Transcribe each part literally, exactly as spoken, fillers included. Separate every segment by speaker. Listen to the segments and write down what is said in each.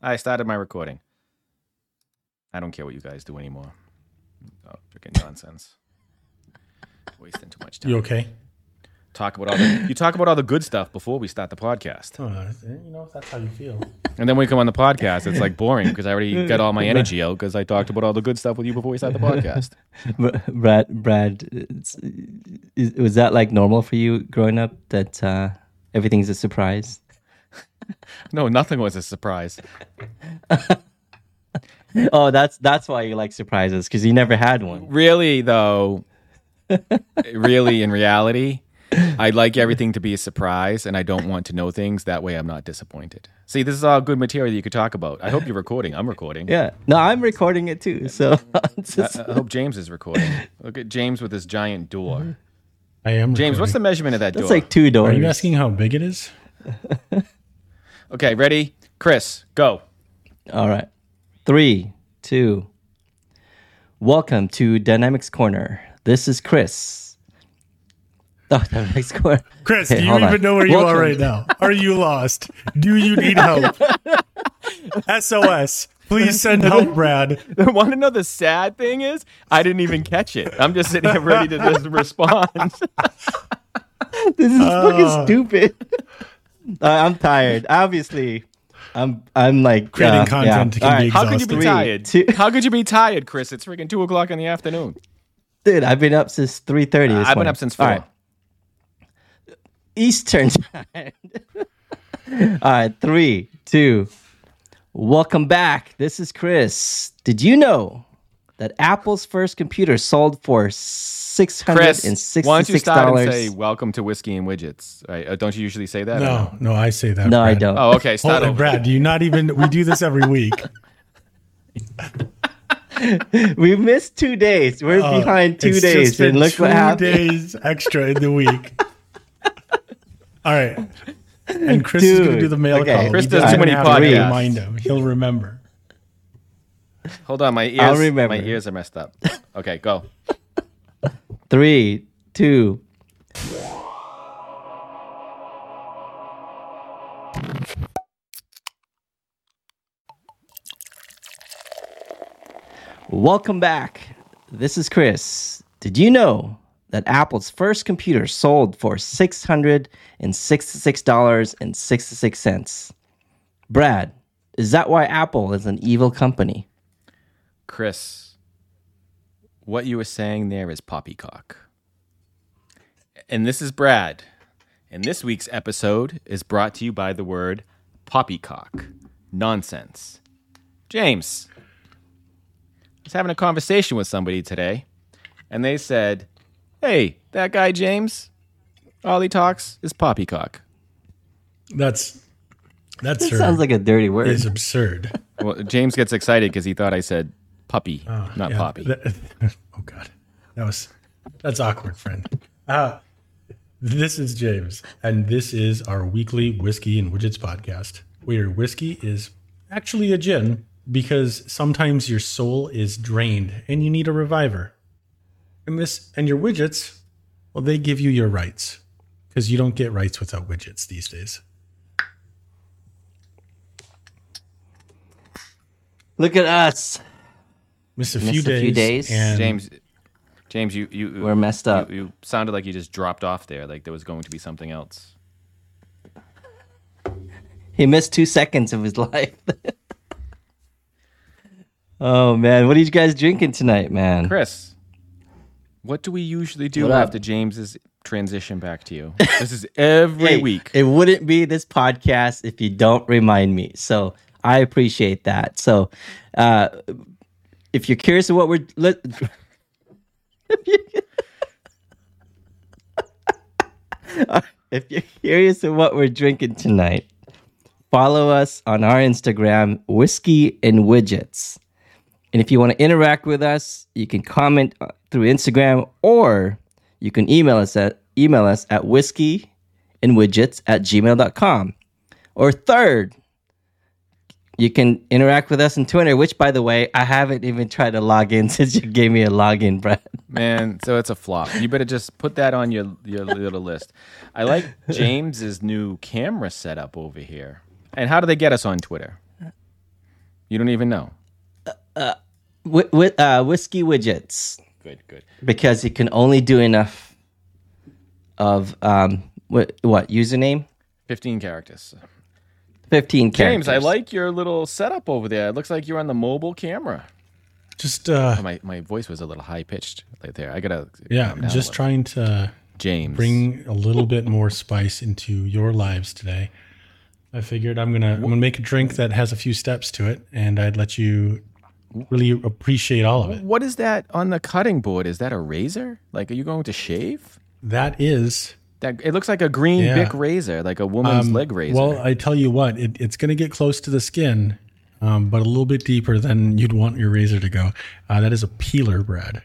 Speaker 1: I started my recording. I don't care what you guys do anymore. Oh, freaking nonsense. Wasting too much time.
Speaker 2: You okay?
Speaker 1: Talk about all the, you talk about all the good stuff before we start the podcast.
Speaker 2: Uh, you know, if that's how you feel.
Speaker 1: And then when we come on the podcast, it's like boring because I already got all my energy out because I talked about all the good stuff with you before we start the podcast.
Speaker 3: Brad, Brad, it's, is, was that like normal for you growing up that uh, everything's a surprise?
Speaker 1: No, nothing was a surprise.
Speaker 3: Oh, that's that's why you like surprises, because you never had one.
Speaker 1: Really, though, really, in reality, I like everything to be a surprise, and I don't want to know things. That way I'm not disappointed. See, this is all good material you could talk about. I hope you're recording. I'm recording.
Speaker 3: Yeah. No, I'm recording it too. So
Speaker 1: just... I, I hope James is recording. Look at James with his giant door.
Speaker 2: I am
Speaker 1: James,
Speaker 2: recording.
Speaker 1: what's the measurement of that
Speaker 3: That's
Speaker 1: door?
Speaker 3: That's like two doors.
Speaker 2: Are you asking how big it is?
Speaker 1: Okay, ready? Chris, go.
Speaker 3: All right. Three, two. Welcome to Dynamics Corner. This is Chris. Oh, Dynamics Corner.
Speaker 2: Chris,
Speaker 3: okay,
Speaker 2: do you even
Speaker 3: on.
Speaker 2: know where you
Speaker 3: Welcome.
Speaker 2: are right now? Are you lost? Do you need help? S O S. Please send help, Brad.
Speaker 1: Want to know the sad thing is? I didn't even catch it. I'm just sitting here ready to just respond.
Speaker 3: This is
Speaker 2: Uh.
Speaker 3: fucking stupid. uh, I'm tired. Obviously, I'm. I'm like
Speaker 2: Creating
Speaker 3: uh,
Speaker 2: content
Speaker 3: yeah.
Speaker 2: can
Speaker 3: All
Speaker 2: be
Speaker 3: right.
Speaker 1: How could you be
Speaker 3: Three,
Speaker 1: tired?
Speaker 3: two-
Speaker 1: How could you be tired, Chris? It's freaking two o'clock in the afternoon.
Speaker 3: Dude, I've been up since three thirty.
Speaker 1: Uh, I've been
Speaker 3: morning.
Speaker 1: up since four.
Speaker 3: All right. Eastern time. All right, three, two. Welcome back. This is Chris. Did you know that Apple's first computer sold for six hundred
Speaker 1: Chris,
Speaker 3: and sixty-six dollars?
Speaker 1: why don't you start and say welcome to Whiskey and Widgets? Right? Uh, don't you usually say that? or
Speaker 2: No, no, I say that.
Speaker 3: No,
Speaker 2: Brad.
Speaker 3: I don't.
Speaker 1: Oh, okay. Start
Speaker 2: Hold on,
Speaker 1: over.
Speaker 2: Brad. Do you not even? We do this every week.
Speaker 3: We missed two days. We're
Speaker 2: Uh,
Speaker 3: behind two
Speaker 2: it's
Speaker 3: days,
Speaker 2: just been
Speaker 3: and look
Speaker 2: two
Speaker 3: what happened.
Speaker 2: days extra in the week. All right. And Chris is going to
Speaker 3: Dude,
Speaker 2: do the mail
Speaker 3: okay.
Speaker 2: call.
Speaker 1: Chris
Speaker 2: He
Speaker 1: does
Speaker 2: doesn't
Speaker 1: too many
Speaker 2: have to
Speaker 1: podcasts.
Speaker 2: Remind him. He'll remember.
Speaker 1: Hold on, my
Speaker 3: I'll
Speaker 1: ears.
Speaker 3: remember.
Speaker 1: My ears are messed up. Okay, go.
Speaker 3: Three, two. Welcome back. This is Chris. Did you know that Apple's first computer sold for six hundred sixty-six dollars and sixty-six cents? Brad, is that why Apple is an evil company?
Speaker 1: Chris, what you were saying there is poppycock. And this is Brad. And this week's episode is brought to you by the word poppycock. Nonsense. James, I was having a conversation with somebody today, and they said, hey, that guy James, all he talks is poppycock.
Speaker 2: That's that's
Speaker 3: That sounds like a dirty word.
Speaker 2: is absurd.
Speaker 1: Well, James gets excited because he thought I said puppy,
Speaker 2: Oh,
Speaker 1: not
Speaker 2: yeah.
Speaker 1: poppy.
Speaker 2: That- oh God, that was that's awkward, friend. Uh, this is James, and this is our weekly Whiskey and Widgets podcast, where whiskey is actually a gin because sometimes your soul is drained and you need a reviver. And this and your widgets, well, they give you your rights because you don't get rights without widgets these days.
Speaker 3: Look at us.
Speaker 2: Missed a
Speaker 3: Missed
Speaker 2: few
Speaker 3: a
Speaker 2: days.
Speaker 3: few days.
Speaker 2: And
Speaker 1: James, James, you you
Speaker 3: We're messed up.
Speaker 1: You, you sounded like you just dropped off there, like there was going to be something else.
Speaker 3: He missed two seconds of his life. Oh, man. What are you guys drinking tonight, man?
Speaker 1: Chris, what do we usually do
Speaker 3: What up?
Speaker 1: after James's transition back to you? This is every
Speaker 3: Hey,
Speaker 1: week.
Speaker 3: It wouldn't be this podcast if you don't remind me. So I appreciate that. So uh, if you're curious of what we're... Let, if you're curious of what we're drinking tonight, follow us on our Instagram, Whiskey and Widgets. And if you want to interact with us, you can comment uh, through Instagram, or you can email us at email us at whiskey and widgets at gmail dot com. Or third, you can interact with us on Twitter, which, by the way, I haven't even tried to log in since you gave me a login, Brad.
Speaker 1: Man, so it's a flop. You better just put that on your, your little list. I like James's new camera setup over here. And how do they get us on Twitter? You don't even know.
Speaker 3: Wh- wh- uh, whiskey widgets.
Speaker 1: Good, good.
Speaker 3: Because you can only do enough of um what what username?
Speaker 1: Fifteen characters.
Speaker 3: Fifteen characters.
Speaker 1: James, I like your little setup over there. It looks like you're on the mobile camera.
Speaker 2: Just uh,
Speaker 1: Oh, my my voice was a little high pitched right there. I gotta
Speaker 2: yeah,
Speaker 1: calm down a
Speaker 2: just
Speaker 1: little.
Speaker 2: trying to
Speaker 1: James.
Speaker 2: bring a little bit more spice into your lives today. I figured I'm gonna I'm gonna make a drink that has a few steps to it, and I'd let you really appreciate all of it.
Speaker 1: What is that on the cutting board? Is that a razor? Like, are you going to shave?
Speaker 2: That is
Speaker 1: That it looks like a green
Speaker 2: Yeah.
Speaker 1: Bic razor, like a woman's leg razor.
Speaker 2: well. I tell you what, it, it's gonna get close to the skin, um, but a little bit deeper than you'd want your razor to go. Uh, that is a peeler, Brad.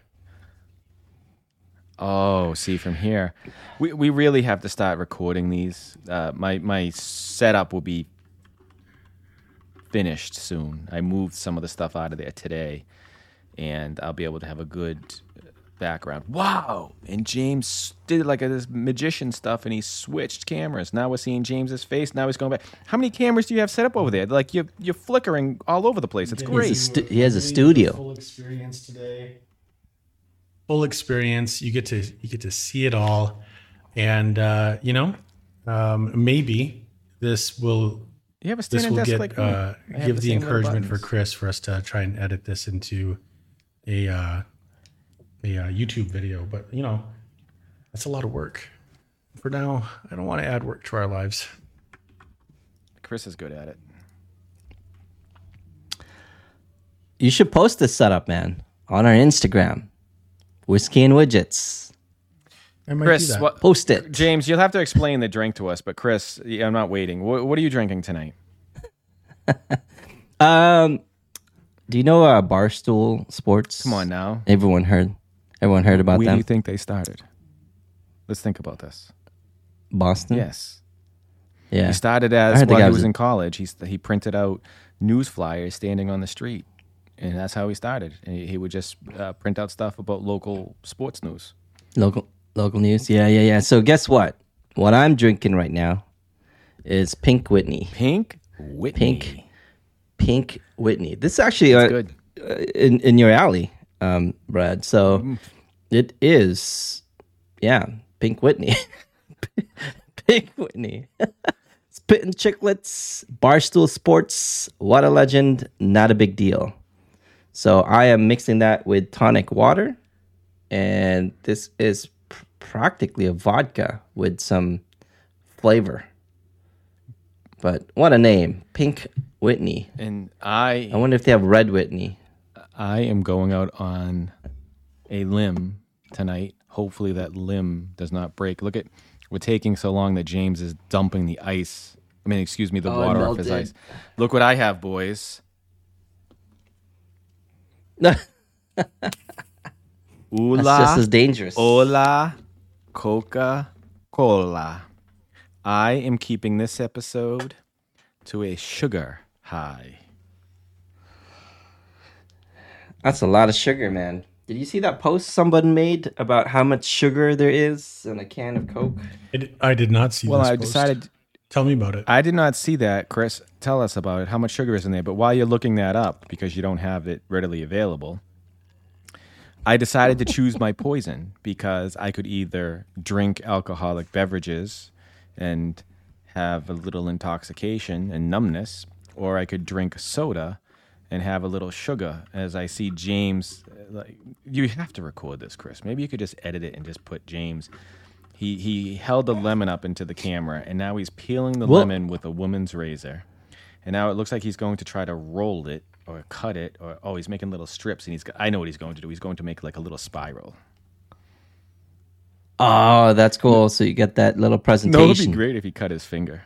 Speaker 1: Oh, see from here, we we really have to start recording these. Uh, my my setup will be finished soon. I moved some of the stuff out of there today, and I'll be able to have a good background. Wow! And James did like a, this magician stuff, and he switched cameras. Now we're seeing James's face. Now he's going back. How many cameras do you have set up over there? Like you're you're flickering all over the place. It's
Speaker 3: He's
Speaker 1: great.
Speaker 3: a stu- he has a studio.
Speaker 2: Full experience today. Full experience. You get to you get to see it all, and uh, you know, um, maybe this will
Speaker 1: You have a
Speaker 2: this
Speaker 1: standing
Speaker 2: will
Speaker 1: desk
Speaker 2: get
Speaker 1: like me.
Speaker 2: uh,
Speaker 1: I have
Speaker 2: give
Speaker 1: the
Speaker 2: the
Speaker 1: same little
Speaker 2: encouragement for
Speaker 1: buttons.
Speaker 2: Chris for us to try and edit this into a uh, a uh, YouTube video. But you know, that's a lot of work. For now, I don't want to add work to our lives.
Speaker 1: Chris is good at it.
Speaker 3: You should post this setup, man, on our Instagram. Whiskey and Widgets.
Speaker 2: I might do
Speaker 1: Chris,
Speaker 2: that.
Speaker 1: what,
Speaker 3: Post it.
Speaker 1: James, you'll have to explain the drink to us. But Chris, yeah, I'm not waiting. What, what are you drinking tonight?
Speaker 3: Um, do you know uh, Barstool Sports?
Speaker 1: Come on now.
Speaker 3: Everyone heard. Everyone heard about
Speaker 1: Where do
Speaker 3: them.
Speaker 1: you think they started? Let's think about this.
Speaker 3: Boston.
Speaker 1: Yes,
Speaker 3: Yeah.
Speaker 1: he started
Speaker 3: I
Speaker 1: as
Speaker 3: heard the
Speaker 1: while
Speaker 3: guy
Speaker 1: he
Speaker 3: was
Speaker 1: was
Speaker 3: a-
Speaker 1: in college. He he printed out news flyers standing on the street, and that's how he started. And he, he would just uh, print out stuff about local sports news.
Speaker 3: Local local news. Yeah, yeah, yeah. So guess what? What I'm drinking right now is Pink Whitney.
Speaker 1: Pink Whitney.
Speaker 3: Pink. Pink Whitney. This is actually uh,
Speaker 1: Good.
Speaker 3: uh, in in your alley, um, Brad. So
Speaker 1: Mm.
Speaker 3: it is, yeah, Pink Whitney. Pink Whitney. Spittin' Chicklets, Barstool Sports, What a Legend, not a big deal. So I am mixing that with tonic water, and this is pr- practically a vodka with some flavor. But what a name, Pink Whitney.
Speaker 1: And I
Speaker 3: I wonder if they have Red Whitney.
Speaker 1: I am going out on a limb tonight. Hopefully that limb does not break. Look at, we're taking so long that James is dumping the ice. I mean, excuse me, the
Speaker 3: Oh, it
Speaker 1: water off his
Speaker 3: melted.
Speaker 1: ice. Look what I have, boys.
Speaker 3: That's
Speaker 1: Ula,
Speaker 3: just as dangerous.
Speaker 1: hola, Coca-Cola. I am keeping this episode to a sugar high.
Speaker 3: That's a lot of sugar, man. Did you see that post someone made about how much sugar there is in a can of Coke?
Speaker 2: I, I did not see
Speaker 1: Well,
Speaker 2: this
Speaker 1: I
Speaker 2: post.
Speaker 1: decided
Speaker 2: Tell me about it.
Speaker 1: I did not see that, Chris. Tell us about it. How much sugar is in there? But while you're looking that up, because you don't have it readily available, I decided to choose my poison because I could either drink alcoholic beverages and have a little intoxication and numbness, or I could drink soda and have a little sugar. As I see James, like, you have to record this, Chris. Maybe you could just edit it and just put James. He he held the lemon up into the camera, and now he's peeling the
Speaker 3: Well-
Speaker 1: lemon with a woman's razor. And now it looks like he's going to try to roll it or cut it, or oh, he's making little strips. And he's go- I know what he's going to do. He's going to make like a little spiral.
Speaker 3: Oh, that's cool. So you get that little
Speaker 1: No,
Speaker 3: presentation.
Speaker 1: it'd be great if he cut his finger.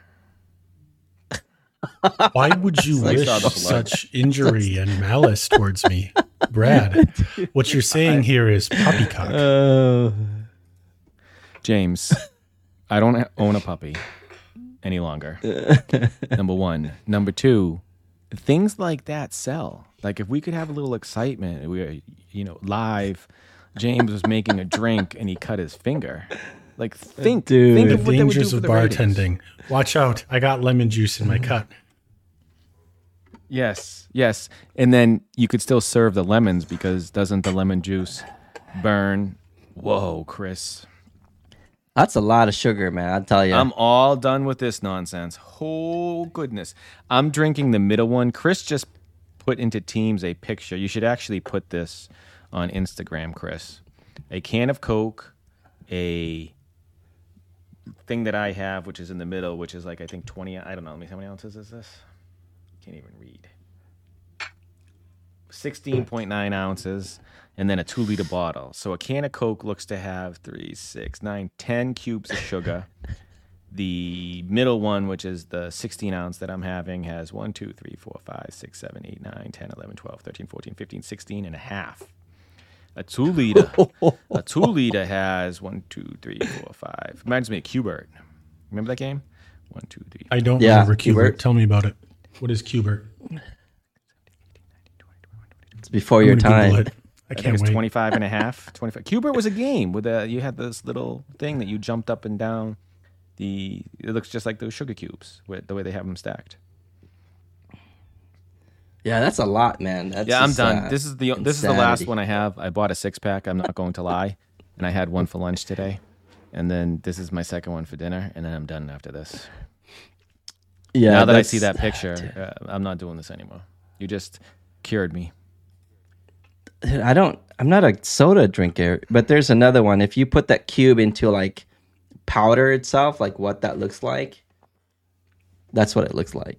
Speaker 2: Why would you
Speaker 1: like
Speaker 2: wish
Speaker 1: saw the blood.
Speaker 2: such injury and malice towards me, Brad? What you're saying here is poppycock.
Speaker 3: Oh.
Speaker 1: James, I don't ha- own a puppy any longer. Number one. Number two, things like that sell. Like if we could have a little excitement, we were, you know, live. James was making a drink and he cut his finger. Like think,
Speaker 3: Dude.
Speaker 1: think
Speaker 2: The
Speaker 1: of what that would do
Speaker 2: dangers
Speaker 1: for
Speaker 2: of
Speaker 1: the ratings.
Speaker 2: bartending. Watch out! I got lemon juice in my cut.
Speaker 1: Yes, yes. And then you could still serve the lemons because doesn't the lemon juice burn? Whoa, Chris.
Speaker 3: That's a lot of sugar, man. I'll tell you.
Speaker 1: I'm all done with this nonsense. Oh, goodness. I'm drinking the middle one. Chris just put into Teams a picture. You should actually put this on Instagram, Chris. A can of Coke, a thing that I have, which is in the middle, which is like, I think, twenty. I don't know. Let me see how many ounces is this? Can't even read. sixteen point nine ounces. And then a two liter bottle. So a can of Coke looks to have three, six, nine, ten cubes of sugar. The middle one, which is the sixteen ounce that I'm having, has one, two, three, four, five, six, seven, eight, nine, ten, eleven, twelve, thirteen, fourteen, fifteen, sixteen and a half. A two liter, a two liter has one, two, three, four, five. Reminds me of Q-Bert. Remember that game? One, two, three.
Speaker 2: I don't
Speaker 3: Yeah,
Speaker 2: remember Q-Bert.
Speaker 3: Q-Bert.
Speaker 2: Tell me about it. What is Q-Bert?
Speaker 3: It's before
Speaker 2: I'm
Speaker 3: your
Speaker 2: gonna Google
Speaker 3: time.
Speaker 2: it. I
Speaker 1: I think
Speaker 2: can't
Speaker 1: it's
Speaker 2: wait.
Speaker 1: twenty-five and a half. twenty-five. Q-Bert was a game with a, you had this little thing that you jumped up and down. The It looks just like those sugar cubes, with the way they have them stacked.
Speaker 3: Yeah, that's a lot, man. That's
Speaker 1: Yeah, I'm
Speaker 3: just,
Speaker 1: done.
Speaker 3: uh,
Speaker 1: This is the this is the last
Speaker 3: insanity.
Speaker 1: one I have. I bought a six pack. I'm not going to lie, and I had one for lunch today, and then this is my second one for dinner, and then I'm done after this.
Speaker 3: Yeah,
Speaker 1: now that I
Speaker 3: that's-
Speaker 1: see that picture, uh, I'm not doing this anymore. You just cured me.
Speaker 3: I don't. I'm not a soda drinker, but there's another one. If you put that cube into like powder itself, like what that looks like, that's what it looks like.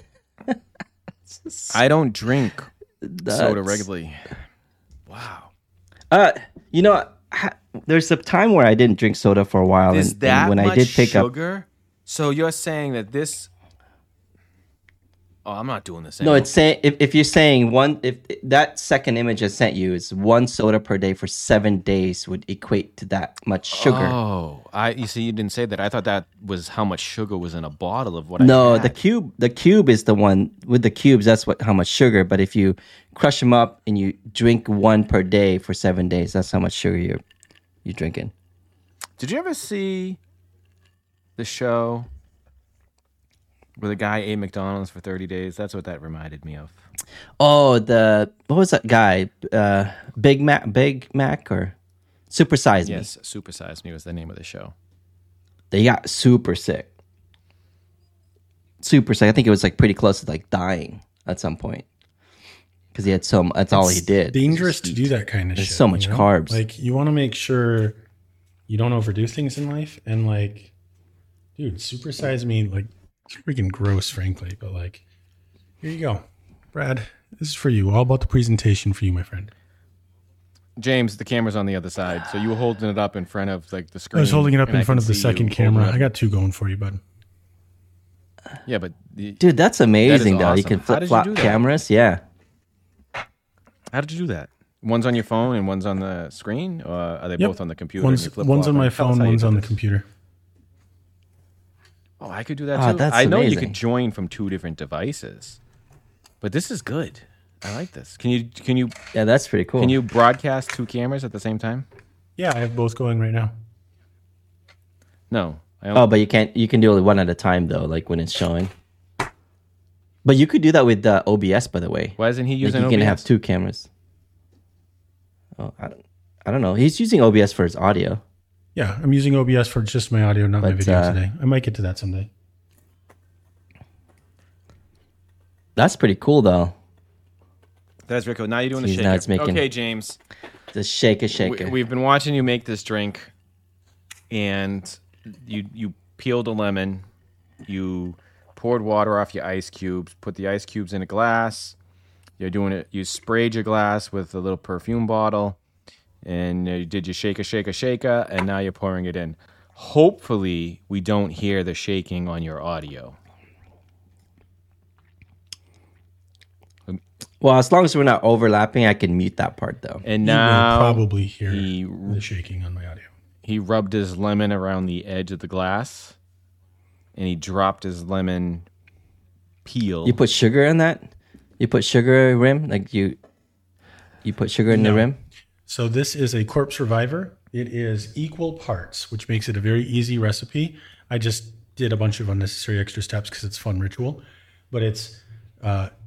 Speaker 1: I don't drink soda
Speaker 3: That's-
Speaker 1: regularly. Wow.
Speaker 3: Uh, you know, ha- there's a time where I didn't drink soda for a while,
Speaker 1: Is
Speaker 3: and,
Speaker 1: that
Speaker 3: and when
Speaker 1: much
Speaker 3: I did pick up,
Speaker 1: sugar? So you're saying that this? Oh, I'm not doing this
Speaker 3: no,
Speaker 1: anymore.
Speaker 3: it's saying if, if you're saying one, if that second image I sent you is one soda per day for seven days would equate to that much sugar.
Speaker 1: Oh, I you see, you didn't say that. I thought that was how much sugar was in a bottle of what I
Speaker 3: No,
Speaker 1: had.
Speaker 3: the cube, the cube is the one with the cubes. That's what how much sugar. But if you crush them up and you drink one per day for seven days, that's how much sugar you're you're drinking.
Speaker 1: Did you ever see the show where the guy ate McDonald's for thirty days? That's what that reminded me of.
Speaker 3: Oh, the what was that guy? Uh, Big Mac, Big Mac, or Super Size Me?
Speaker 1: Yes, Super Size Me was the name of the show.
Speaker 3: They got super sick. Super sick. I think it was like pretty close to like dying at some point because he had so. That's all he did.
Speaker 2: Dangerous to do that kind of
Speaker 3: There's
Speaker 2: shit.
Speaker 3: so much
Speaker 2: you know?
Speaker 3: carbs.
Speaker 2: Like, you want to make sure you don't overdo things in life. And, like, dude, supersize me, like, it's freaking gross, frankly. But, like, here you go. Brad, this is for you. All about the presentation for you, my friend.
Speaker 1: James, the camera's on the other side, so you were holding it up in front of like the screen.
Speaker 2: I was holding it up
Speaker 1: and
Speaker 2: in
Speaker 1: I
Speaker 2: front
Speaker 1: can
Speaker 2: of the
Speaker 1: see
Speaker 2: second
Speaker 1: you holding
Speaker 2: camera.
Speaker 1: it up.
Speaker 2: I got two going for you, bud.
Speaker 1: Yeah, but the,
Speaker 3: Dude, that's amazing, though. You
Speaker 1: awesome.
Speaker 3: can
Speaker 1: How
Speaker 3: flip
Speaker 1: did you
Speaker 3: flop
Speaker 1: do that?
Speaker 3: cameras. Yeah.
Speaker 1: how did you do that? One's on your phone and one's on the screen, or are they
Speaker 2: Yep.
Speaker 1: both on the computer?
Speaker 2: One's,
Speaker 1: and you flip
Speaker 2: one's on
Speaker 1: flop
Speaker 2: my
Speaker 1: them? Tell us
Speaker 2: phone,
Speaker 1: how you
Speaker 2: one's
Speaker 1: do
Speaker 2: on the
Speaker 1: this.
Speaker 2: computer.
Speaker 1: Oh, I could do that
Speaker 3: Ah,
Speaker 1: too.
Speaker 3: that's
Speaker 1: I know you
Speaker 3: amazing.
Speaker 1: could join from two different devices, but this is good. I like this. Can you can you
Speaker 3: Yeah, that's pretty cool.
Speaker 1: can you broadcast two cameras at the same time?
Speaker 2: Yeah, I have both going right now.
Speaker 1: No. I only,
Speaker 3: Oh, but you can't. You can do it one at a time though, like when it's showing. But you could do that with uh, O B S, by the way.
Speaker 1: why isn't he
Speaker 3: Like
Speaker 1: using
Speaker 3: you can
Speaker 1: O B S?
Speaker 3: have two cameras. Oh, I don't, I don't know. He's using O B S for his audio.
Speaker 2: Yeah, I'm using O B S for just my audio, not my
Speaker 3: But,
Speaker 2: video
Speaker 3: uh,
Speaker 2: today. I might get to that someday.
Speaker 3: That's pretty cool, though.
Speaker 1: That's very cool. Now you're doing the
Speaker 3: Jeez,
Speaker 1: shaker.
Speaker 3: now it's making-
Speaker 1: Okay, James.
Speaker 3: The shaker, shaker.
Speaker 1: We, we've been watching you make this drink, and you you peeled a lemon, you poured water off your ice cubes, put the ice cubes in a glass. You're doing it. You sprayed your glass with a little perfume bottle, and you did your shaker, shaker, shaker, and now you're pouring it in. Hopefully, we don't hear the shaking on your audio.
Speaker 3: Well, as long as we're not overlapping, I can mute that part, though.
Speaker 1: And
Speaker 2: You will
Speaker 1: now
Speaker 2: probably hear
Speaker 1: he
Speaker 2: the shaking on my audio.
Speaker 1: he rubbed his lemon around the edge of the glass, and he dropped his lemon peel.
Speaker 3: You put sugar in that? You put sugar rim? Like you you put sugar in the
Speaker 2: No.
Speaker 3: rim?
Speaker 2: So this is a Corpse Reviver. It is equal parts, which makes it a very easy recipe. I just did a bunch of unnecessary extra steps because it's a fun ritual. But it's uh,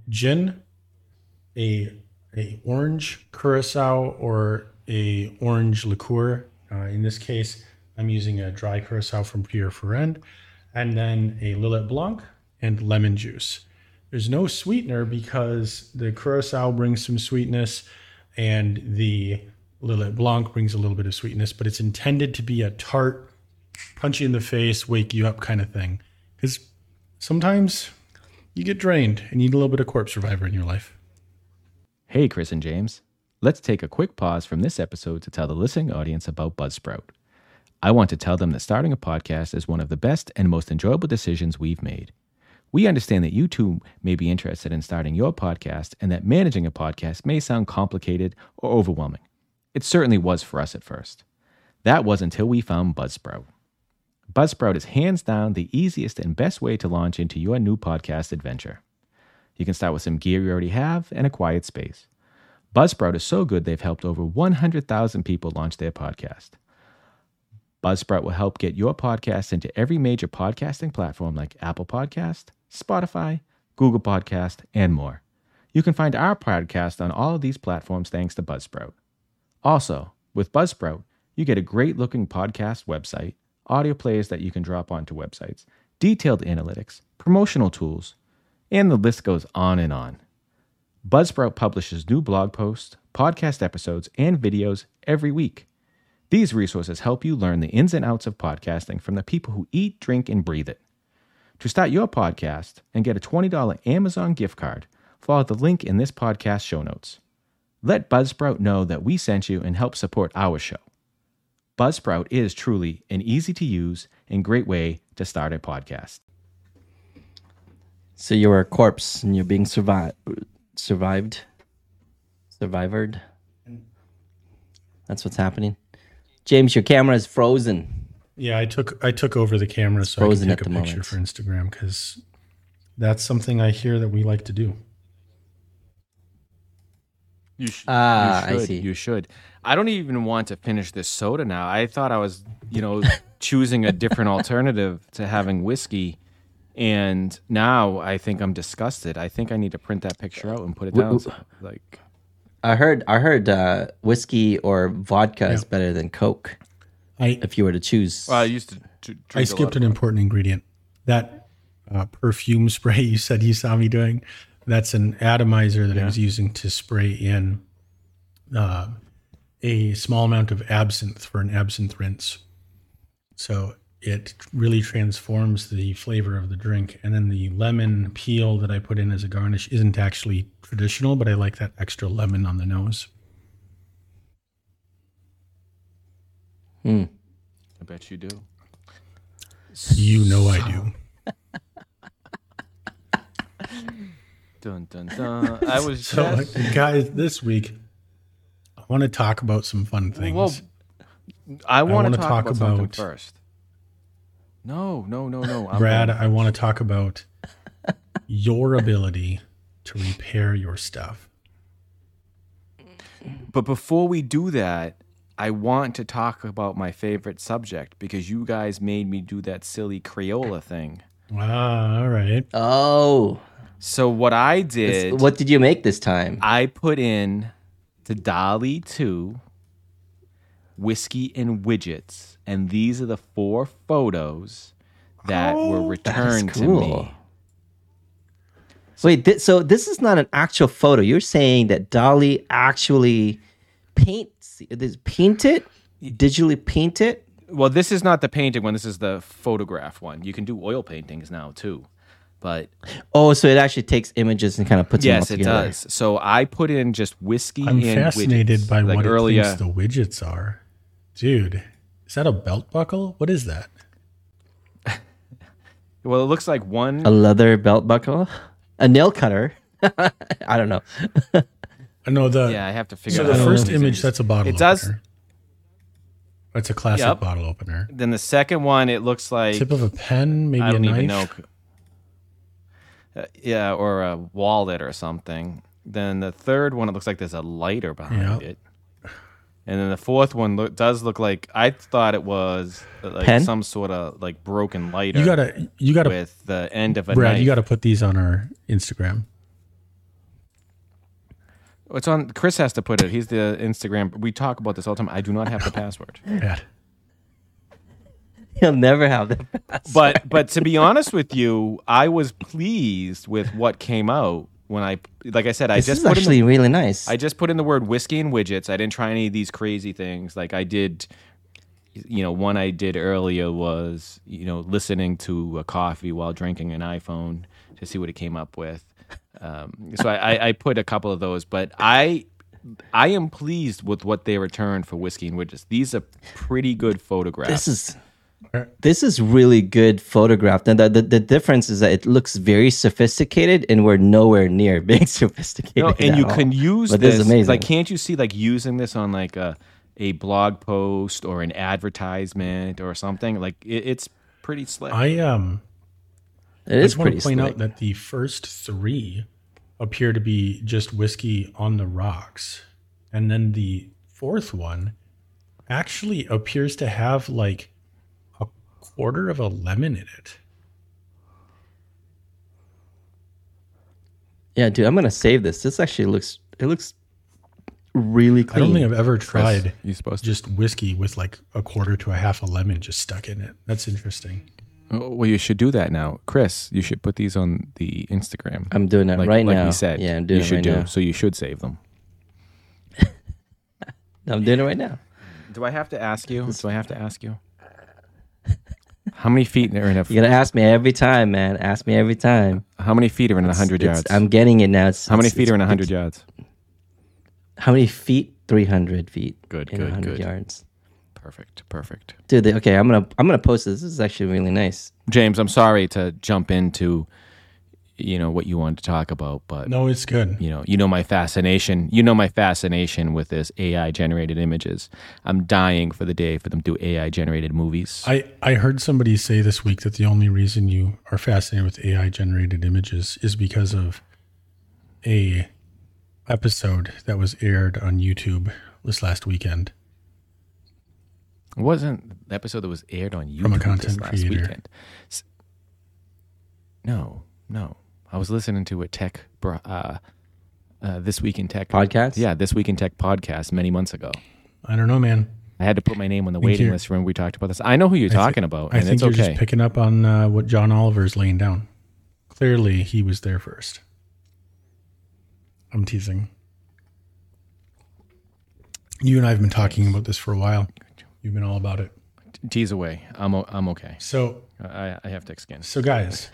Speaker 2: gin, a a orange curacao or a orange liqueur. Uh, in this case, I'm using a dry curacao from Pierre Ferrand, and then a Lillet Blanc and lemon juice. There's no sweetener because the curacao brings some sweetness and the Lillet Blanc brings a little bit of sweetness, but it's intended to be a tart, punch you in the face, wake you up kind of thing. Because sometimes you get drained and you need a little bit of Corpse Reviver in your life.
Speaker 1: Hey, Chris and James. Let's take a quick pause from this episode to tell the listening audience about Buzzsprout. I want to tell them that starting a podcast is one of the best and most enjoyable decisions we've made. We understand that you too may be interested in starting your podcast and that managing a podcast may sound complicated or overwhelming. It certainly was for us at first. That was until we found Buzzsprout. Buzzsprout is hands down the easiest and best way to launch into your new podcast adventure. You can start with some gear you already have and a quiet space. Buzzsprout is so good they've helped over one hundred thousand people launch their podcast. Buzzsprout will help get your podcast into every major podcasting platform like Apple Podcast, Spotify, Google Podcast, and more. You can find our podcast on all of these platforms thanks to Buzzsprout. Also, with Buzzsprout, you get a great-looking podcast website, audio players that you can drop onto websites, detailed analytics, promotional tools, and the list goes on and on. Buzzsprout publishes new blog posts, podcast episodes, and videos every week. These resources help you learn the ins and outs of podcasting from the people who eat, drink, and breathe it. To start your podcast and get a twenty dollars Amazon gift card, follow the link in this podcast show notes. Let Buzzsprout know that we sent you and help support our show. Buzzsprout is truly an easy-to-use and great way to start a podcast.
Speaker 3: So you were a corpse and you're being survived, survived, survivored. That's what's happening. James, your camera is frozen.
Speaker 2: Yeah, I took I took over the camera so I
Speaker 3: Frozen
Speaker 2: can
Speaker 3: at
Speaker 2: take a
Speaker 3: the
Speaker 2: picture
Speaker 3: moment.
Speaker 2: for Instagram because that's something I hear that we like to do.
Speaker 1: You, sh-
Speaker 3: Ah,
Speaker 1: you
Speaker 3: I
Speaker 1: should.
Speaker 3: see.
Speaker 1: You should. I don't even want to finish this soda now. I thought I was, you know, choosing a different alternative to having whiskey. And now I think I'm disgusted. I think I need to print that picture out and put it down. So, like,
Speaker 3: I heard I heard uh, whiskey or vodka is better than Coke
Speaker 2: I
Speaker 3: if you were to choose.
Speaker 1: well, I used to. to drink
Speaker 2: I
Speaker 1: a
Speaker 2: skipped
Speaker 1: lot
Speaker 2: an
Speaker 1: of-
Speaker 2: important ingredient. That uh, perfume spray you said you saw me doing, that's an atomizer that I was using to spray in uh, a small amount of absinthe for an absinthe rinse. So it really transforms the flavor of the drink. And then the lemon peel that I put in as a garnish isn't actually traditional, but I like that extra lemon on the nose.
Speaker 3: Hmm.
Speaker 1: I bet you do.
Speaker 2: You know I do.
Speaker 1: Dun dun dun. I was
Speaker 2: So,
Speaker 1: just.
Speaker 2: guys, this week, I want to talk about some fun things.
Speaker 1: Well, I want
Speaker 2: wanna
Speaker 1: to talk,
Speaker 2: talk
Speaker 1: about, something
Speaker 2: about-
Speaker 1: first. No, no, no, no. I'm
Speaker 2: Brad,
Speaker 1: going-
Speaker 2: I want to talk about your ability to repair your stuff.
Speaker 1: But before we do that, I want to talk about my favorite subject because you guys made me do that silly Crayola thing.
Speaker 2: Ah, all right.
Speaker 3: Oh,
Speaker 1: So what I
Speaker 3: this-
Speaker 1: did,
Speaker 3: what did you make this time?
Speaker 1: I put in the Dolly two whiskey and widgets, and these are the four photos that were returned to
Speaker 3: cool.
Speaker 1: me.
Speaker 3: Wait, thi- so this is not an actual photo. You're saying that Dolly actually paints, this- paint it, digitally paint it?
Speaker 1: Well, this is not the painting one. This is the photograph one. You can do oil paintings now too, but
Speaker 3: Oh, so it actually takes images and kind of puts
Speaker 1: yes,
Speaker 3: them
Speaker 1: it
Speaker 3: all together.
Speaker 1: does. So I put in just whiskey
Speaker 2: I'm
Speaker 1: and
Speaker 2: fascinated
Speaker 1: widgets,
Speaker 2: by
Speaker 1: like
Speaker 2: what it
Speaker 1: earlier.
Speaker 2: thinks the widgets are. Dude, is that a belt buckle? What is that?
Speaker 1: Well, it looks like one.
Speaker 3: A leather belt buckle, a nail cutter. I don't know.
Speaker 2: I know the
Speaker 1: Yeah, I have to figure
Speaker 2: so
Speaker 1: out.
Speaker 2: the
Speaker 1: how
Speaker 2: first
Speaker 1: these
Speaker 2: image
Speaker 1: images-
Speaker 2: that's a bottle
Speaker 1: It does.
Speaker 2: opener. That's a classic
Speaker 1: Yep.
Speaker 2: bottle opener.
Speaker 1: Then the second one, it looks like
Speaker 2: Tip of a pen, maybe
Speaker 1: I
Speaker 2: a
Speaker 1: don't
Speaker 2: knife.
Speaker 1: even know. Uh, yeah, or a wallet or something. Then the third one, it looks like there's a lighter behind
Speaker 2: Yeah.
Speaker 1: it. And then the fourth one look, does look like I thought it was uh, like
Speaker 3: Pen?
Speaker 1: some sort of like broken lighter
Speaker 2: You gotta, you gotta,
Speaker 1: with the end of a
Speaker 2: Brad.
Speaker 1: knife.
Speaker 2: You gotta put these on our Instagram.
Speaker 1: It's on. Chris has to put it. He's the Instagram. We talk about this all the time. I do not have the password.
Speaker 2: Bad.
Speaker 3: He'll never have the password.
Speaker 1: But but to be honest with you, I was pleased with what came out when I, like I said, I
Speaker 3: this
Speaker 1: just
Speaker 3: is
Speaker 1: put
Speaker 3: actually
Speaker 1: in the,
Speaker 3: really nice.
Speaker 1: I just put in the word whiskey and widgets. I didn't try any of these crazy things. Like I did, you know, one I did earlier was, you know, listening to a coffee while drinking an iPhone to see what it came up with. Um, so I, I, I put a couple of those, but I I am pleased with what they returned for whiskey and widgets. These are pretty good photographs.
Speaker 3: This is this is really good photographed, and the, the the difference is that it looks very sophisticated, and we're nowhere near being sophisticated.
Speaker 1: No, and
Speaker 3: at
Speaker 1: you
Speaker 3: all.
Speaker 1: can use
Speaker 3: But
Speaker 1: this.
Speaker 3: this is amazing.
Speaker 1: Like, can't you see like using this on like a a blog post or an advertisement or something? Like it, it's pretty slick.
Speaker 2: I um.
Speaker 3: It
Speaker 2: I
Speaker 3: is
Speaker 2: just want
Speaker 3: pretty
Speaker 2: to point
Speaker 3: slick.
Speaker 2: out that the first three appear to be just whiskey on the rocks. And then the fourth one actually appears to have like a quarter of a lemon in it.
Speaker 3: Yeah, dude, I'm gonna save this. This actually looks it looks really
Speaker 2: I
Speaker 3: clean.
Speaker 2: don't think I've ever tried
Speaker 1: You're supposed to.
Speaker 2: just whiskey with like a quarter to a half a lemon just stuck in it. That's interesting.
Speaker 1: Oh, well, you should do that now, Chris. You should put these on the Instagram.
Speaker 3: I'm doing it
Speaker 1: like,
Speaker 3: right
Speaker 1: like
Speaker 3: now.
Speaker 1: we said.
Speaker 3: Yeah, I'm doing
Speaker 1: you
Speaker 3: it
Speaker 1: should
Speaker 3: right
Speaker 1: do.
Speaker 3: now.
Speaker 1: So you should save them.
Speaker 3: I'm doing it right now.
Speaker 1: Do I have to ask you? Do I have to ask you? How many feet are in a?
Speaker 3: You gotta ask me every time, man. Ask me every time.
Speaker 1: How many feet are in a hundred
Speaker 3: It's-
Speaker 1: yards?
Speaker 3: I'm getting it now. It's,
Speaker 1: How many
Speaker 3: it's-
Speaker 1: feet are in a
Speaker 3: it's-
Speaker 1: hundred yards?
Speaker 3: How many feet? Three hundred feet.
Speaker 1: Good,
Speaker 3: in
Speaker 1: good,
Speaker 3: one hundred
Speaker 1: good.
Speaker 3: yards.
Speaker 1: Perfect, perfect.
Speaker 3: Dude, they, okay, I'm gonna I'm gonna post this. This is actually really nice.
Speaker 1: James, I'm sorry to jump into, you know, what you wanted to talk about, but
Speaker 2: No, it's good.
Speaker 1: you know, you know my fascination. You know my fascination with this A I generated images. I'm dying for the day for them to do A I generated movies.
Speaker 2: I, I heard somebody say this week that the only reason you are fascinated with A I generated images is because of a episode that was aired on YouTube this last weekend.
Speaker 1: It wasn't the episode that was aired on YouTube
Speaker 2: From a
Speaker 1: this
Speaker 2: content
Speaker 1: last
Speaker 2: creator.
Speaker 1: weekend. S- No, no. I was listening to a tech, bro- uh, uh, This Week in Tech
Speaker 3: Podcast?
Speaker 1: Yeah, This Week in Tech podcast many months ago.
Speaker 2: I don't know, man.
Speaker 1: I had to put my name on the
Speaker 2: think
Speaker 1: waiting
Speaker 2: you're-
Speaker 1: list when we talked about this. I know who you're
Speaker 2: I thi-
Speaker 1: talking about,
Speaker 2: I
Speaker 1: and
Speaker 2: think
Speaker 1: it's
Speaker 2: you're
Speaker 1: okay.
Speaker 2: just picking up on uh, what John Oliver's laying down. Clearly, he was there first. I'm teasing. You and I have been talking about this for a while. You've been all about it.
Speaker 1: Tease away. I'm o- I'm okay.
Speaker 2: So,
Speaker 1: I, I have thick skin.
Speaker 2: so guys,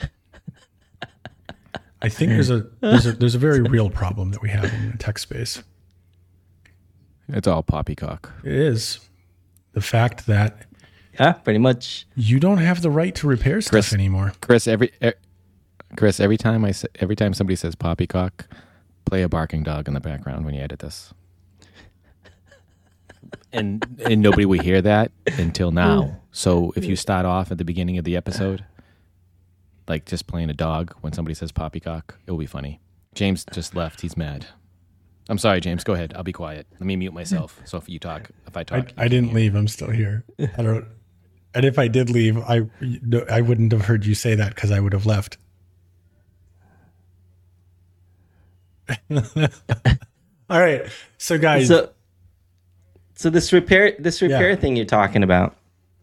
Speaker 2: I think there's a there's a there's a very real problem that we have in the tech space.
Speaker 1: It's all poppycock.
Speaker 2: It is the fact that
Speaker 3: Yeah, pretty much.
Speaker 2: you don't have the right to repair stuff
Speaker 1: Chris-
Speaker 2: anymore.
Speaker 1: Chris, every e- Chris, every time I say, every time somebody says poppycock, play a barking dog in the background when you edit this. And and nobody will hear that until now. So if you start off at the beginning of the episode, like just playing a dog when somebody says poppycock, it will be funny. James just left. He's mad. I'm sorry, James. Go ahead. I'll be quiet. Let me mute myself. So if you talk, if I
Speaker 2: I,
Speaker 1: talk,
Speaker 2: I didn't leave. I'm still here. I don't. And if I did leave, I no, I wouldn't have heard you say that because I would have left. All right, so guys,
Speaker 3: So, so this repair, this repair
Speaker 2: Yeah.
Speaker 3: thing you're talking about.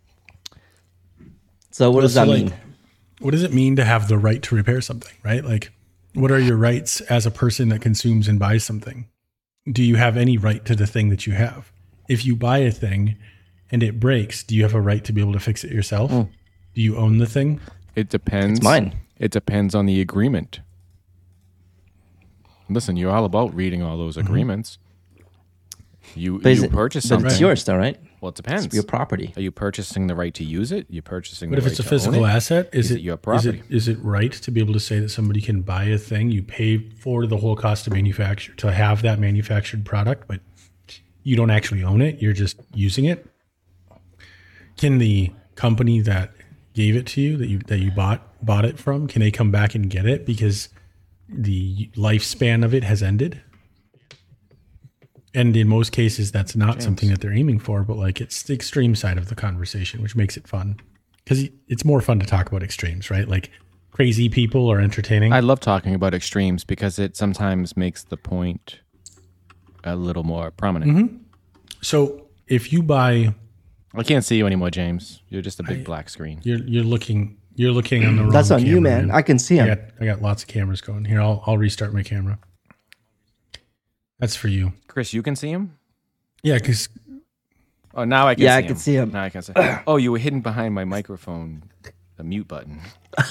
Speaker 3: So what does
Speaker 2: so
Speaker 3: that
Speaker 2: like,
Speaker 3: mean?
Speaker 2: what does it mean to have the right to repair something? Right? Like, what are your rights as a person that consumes and buys something? Do you have any right to the thing that you have? If you buy a thing and it breaks, do you have a right to be able to fix it yourself?
Speaker 3: Mm.
Speaker 2: Do you own the thing?
Speaker 1: it depends.
Speaker 3: It's mine.
Speaker 1: It depends on the agreement. Listen, you're all about reading all those agreements. You
Speaker 3: But, is
Speaker 1: you
Speaker 3: it,
Speaker 1: purchase
Speaker 3: but
Speaker 1: something.
Speaker 3: it's yours, though, right?
Speaker 1: Well, it depends.
Speaker 3: It's your property.
Speaker 1: Are you purchasing the right to use it? You're purchasing.
Speaker 2: But
Speaker 1: the
Speaker 2: if
Speaker 1: right
Speaker 2: it's a
Speaker 1: to own
Speaker 2: physical
Speaker 1: it?
Speaker 2: asset, is,
Speaker 1: Is
Speaker 2: it
Speaker 1: it your
Speaker 2: Is
Speaker 1: property?
Speaker 2: it, is it right to be able to say that somebody can buy a thing, you pay for the whole cost of manufacture to have that manufactured product, but you don't actually own it, you're just using it? Can the company that gave it to you, that you that you bought bought it from, can they come back and get it because the lifespan of it has ended? And in most cases, that's not something that they're aiming for, but like it's the extreme side of the conversation, which makes it fun. Because it's more fun to talk about extremes, right? Like crazy people are entertaining.
Speaker 1: I love talking about extremes because it sometimes makes the point a little more prominent.
Speaker 2: So if you buy,
Speaker 1: I can't see you anymore, James. You're just a big black screen.
Speaker 2: you're you're looking you're looking on the wrong.
Speaker 3: That's on
Speaker 2: camera,
Speaker 3: you, man. I can see
Speaker 2: I
Speaker 3: him.
Speaker 2: got I got lots of cameras going here. I'll I'll restart my camera. That's for you.
Speaker 1: Chris, you can see him?
Speaker 2: Yeah, because
Speaker 1: Oh, now I can
Speaker 3: Yeah,
Speaker 1: see
Speaker 3: I
Speaker 1: him.
Speaker 3: can see him.
Speaker 1: Now I can see Oh, you were hidden behind my microphone, the mute button.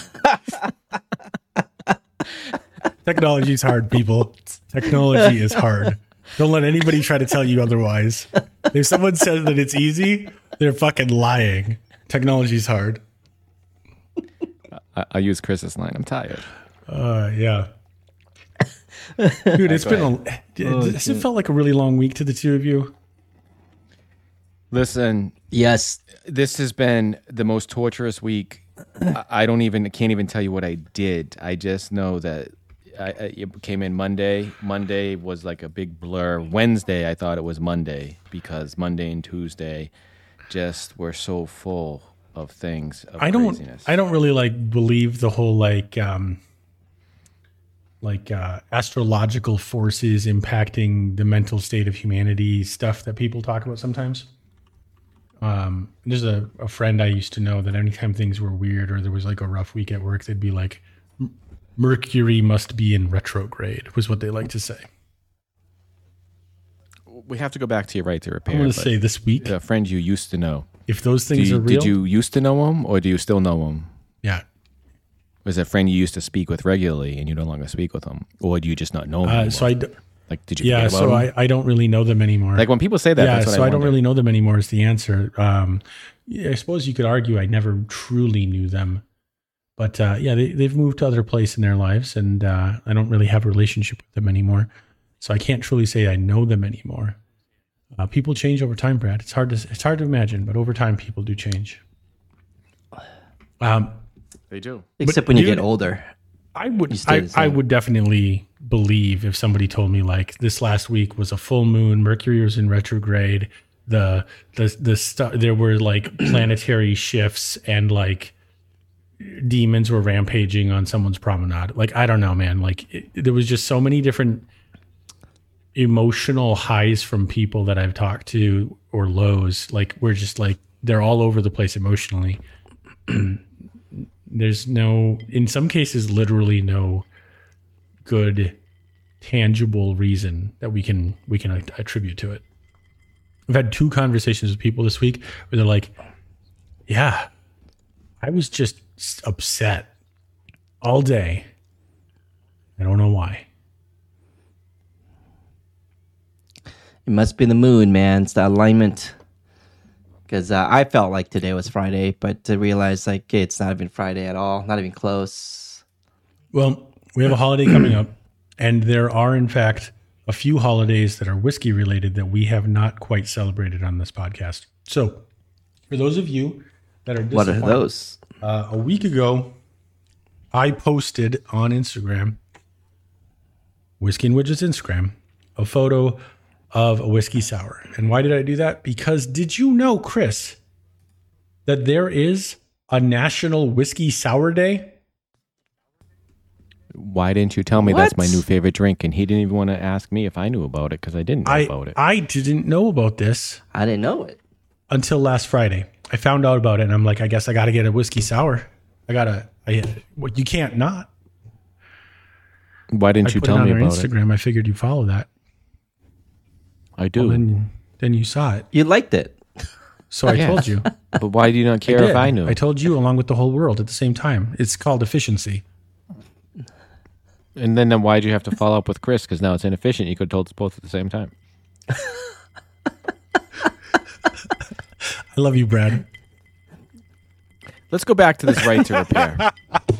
Speaker 2: technology is hard, people. Technology is hard. Don't let anybody try to tell you otherwise. If someone says that it's easy, they're fucking lying. Technology is hard.
Speaker 1: I, I use Chris's line. I'm tired.
Speaker 2: Uh, yeah. Dude, it's been a. Does it felt like a really long week to the two of you?
Speaker 1: Listen,
Speaker 3: Yes.
Speaker 1: this has been the most torturous week. I- I don't even can't even tell you what I did. I just know that I, I it came in Monday. Monday was like a big blur. Wednesday, I thought it was Monday because Monday and Tuesday just were so full of things. Of
Speaker 2: I don't.
Speaker 1: craziness.
Speaker 2: I don't really like believe the whole like um, like uh, astrological forces impacting the mental state of humanity stuff that people talk about sometimes. Um, there's a, a friend I used to know that anytime things were weird or there was like a rough week at work, they'd be like, Mercury must be in retrograde, was what they like to say.
Speaker 1: We have to go back to your right to repair.
Speaker 2: I'm going to
Speaker 1: but
Speaker 2: say this week,
Speaker 1: a friend you used to know.
Speaker 2: if those
Speaker 1: Do
Speaker 2: things
Speaker 1: you,
Speaker 2: are real,
Speaker 1: did you used to know him, or do you still know him?
Speaker 2: yeah.
Speaker 1: Was it a friend you used to speak with regularly, and you no longer speak with him, or do you just not know him?
Speaker 2: Uh,
Speaker 1: anymore?
Speaker 2: so I, d-
Speaker 1: like, did you?
Speaker 2: yeah,
Speaker 1: forget about
Speaker 2: so
Speaker 1: him?
Speaker 2: I, I don't really know them anymore.
Speaker 1: Like when people say that,
Speaker 2: yeah,
Speaker 1: that's what
Speaker 2: so
Speaker 1: I,
Speaker 2: I, don't
Speaker 1: wonder.
Speaker 2: really know them anymore is the answer. Um, yeah, I suppose you could argue I never truly knew them. But uh, yeah, they, they've moved to other place in their lives, and uh, I don't really have a relationship with them anymore. So I can't truly say I know them anymore. Uh, people change over time, Brad. It's hard to it's hard to imagine, but over time, people do change. Um,
Speaker 1: They do.
Speaker 3: Except
Speaker 2: But
Speaker 3: when you
Speaker 2: dude-
Speaker 3: get older.
Speaker 2: I would
Speaker 3: stay
Speaker 2: I,
Speaker 3: the
Speaker 2: I
Speaker 3: same.
Speaker 2: would definitely believe if somebody told me like this last week was a full moon, Mercury was in retrograde, the the the stu- there were like planetary shifts and like demons were rampaging on someone's promenade. Like I don't know, man. Like it, there was just so many different emotional highs from people that I've talked to or lows. Like we're just like they're all over the place emotionally. There's no, in some cases, literally no good, tangible reason that we can we can attribute to it. I've had two conversations with people this week where they're like, "Yeah, I was just upset all day. I don't know why."
Speaker 3: It must be the moon, man. It's the alignment. Because uh, I felt like today was Friday, but to realize like okay, it's not even Friday at all, not even close.
Speaker 2: Well, we have a holiday coming up, and there are, in fact, a few holidays that are whiskey related that we have not quite celebrated on this podcast. So, for those of you that are
Speaker 3: What are
Speaker 2: disappointed,
Speaker 3: those?
Speaker 2: Uh, a week ago, I posted on Instagram, Whiskey and Widgets Instagram, a photo of a whiskey sour. And why did I do that? Because did you know, Chris, that there is a National Whiskey Sour Day?
Speaker 1: Why didn't you tell me that's my
Speaker 3: What?
Speaker 1: new favorite drink? And he didn't even want to ask me if I knew about it because I didn't know
Speaker 2: I,
Speaker 1: about it.
Speaker 2: I didn't know about this
Speaker 3: I didn't know it.
Speaker 2: until last Friday. I found out about it, and I'm like, I guess I got to get a whiskey sour. I got to, I, well, you can't not.
Speaker 1: Why didn't
Speaker 2: I
Speaker 1: you
Speaker 2: put
Speaker 1: tell
Speaker 2: it on
Speaker 1: me
Speaker 2: our
Speaker 1: about it?
Speaker 2: Instagram. I figured you follow that.
Speaker 1: I do.
Speaker 2: Then, then you saw it.
Speaker 3: You liked it.
Speaker 2: So I
Speaker 1: Yeah.
Speaker 2: told you.
Speaker 1: But why do you not care
Speaker 2: did.
Speaker 1: if I knew?
Speaker 2: I told you along with the whole world at the same time. It's called efficiency.
Speaker 1: and then, then why did you have to follow up with Chris? Because now it's inefficient. You could have told us both at the same time.
Speaker 2: I love you, Brad.
Speaker 1: Let's go back to this right to repair.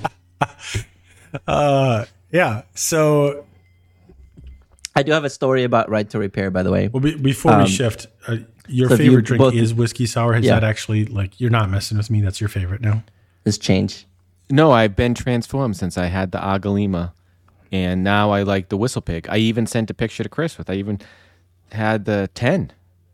Speaker 2: Yeah. So
Speaker 3: I do have a story about right to repair, by the way.
Speaker 2: well, be, before we shift, uh, your
Speaker 3: so if you
Speaker 2: favorite drink
Speaker 3: both-
Speaker 2: is whiskey sour. Is
Speaker 3: Yeah.
Speaker 2: that actually like you're not messing with me? That's your favorite now.
Speaker 3: This change.
Speaker 1: No, I've been transformed since I had the Agalima, and now I like the Whistle Pig. I even sent a picture to Chris with. I even had the ten.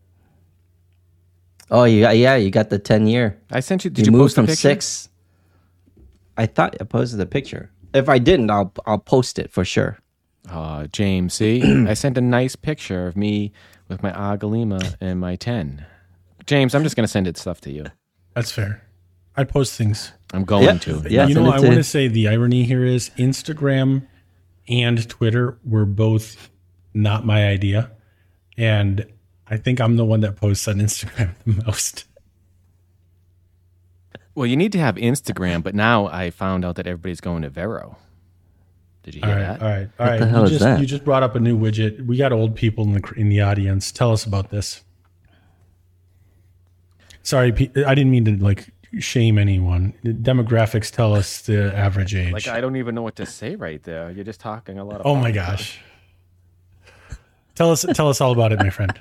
Speaker 3: Oh, you got, yeah, you got the ten year.
Speaker 1: I sent you. Did
Speaker 3: You,
Speaker 1: you,
Speaker 3: moved
Speaker 1: post the
Speaker 3: from
Speaker 1: picture?
Speaker 3: six. I thought I posted the picture. If I didn't, I'll I'll post it for sure.
Speaker 1: Uh, James, see, I sent a nice picture of me with my Agalima and my ten. James, I'm just going to send it stuff to you.
Speaker 2: That's fair. I post things.
Speaker 1: I'm going
Speaker 3: Yep.
Speaker 1: to.
Speaker 3: Yeah.
Speaker 2: you know,
Speaker 3: send it
Speaker 2: I
Speaker 3: to-
Speaker 2: want to say the irony here is Instagram and Twitter were both not my idea. And I think I'm the one that posts on Instagram the most.
Speaker 1: Well, you need to have Instagram, but now I found out that everybody's going to Vero. Did you hear
Speaker 2: All right,
Speaker 1: that?
Speaker 2: all right, all right.
Speaker 3: the hell
Speaker 2: you
Speaker 3: is
Speaker 2: just
Speaker 3: that?
Speaker 2: you just brought up a new widget. We got old people in the in the audience. Tell us about this. Sorry, Pe- I didn't mean to like shame anyone. Demographics tell us the average age.
Speaker 1: Like, I don't even know what to say right there. You're just talking a lot of.
Speaker 2: oh my gosh. Tell us tell us all about it, my friend.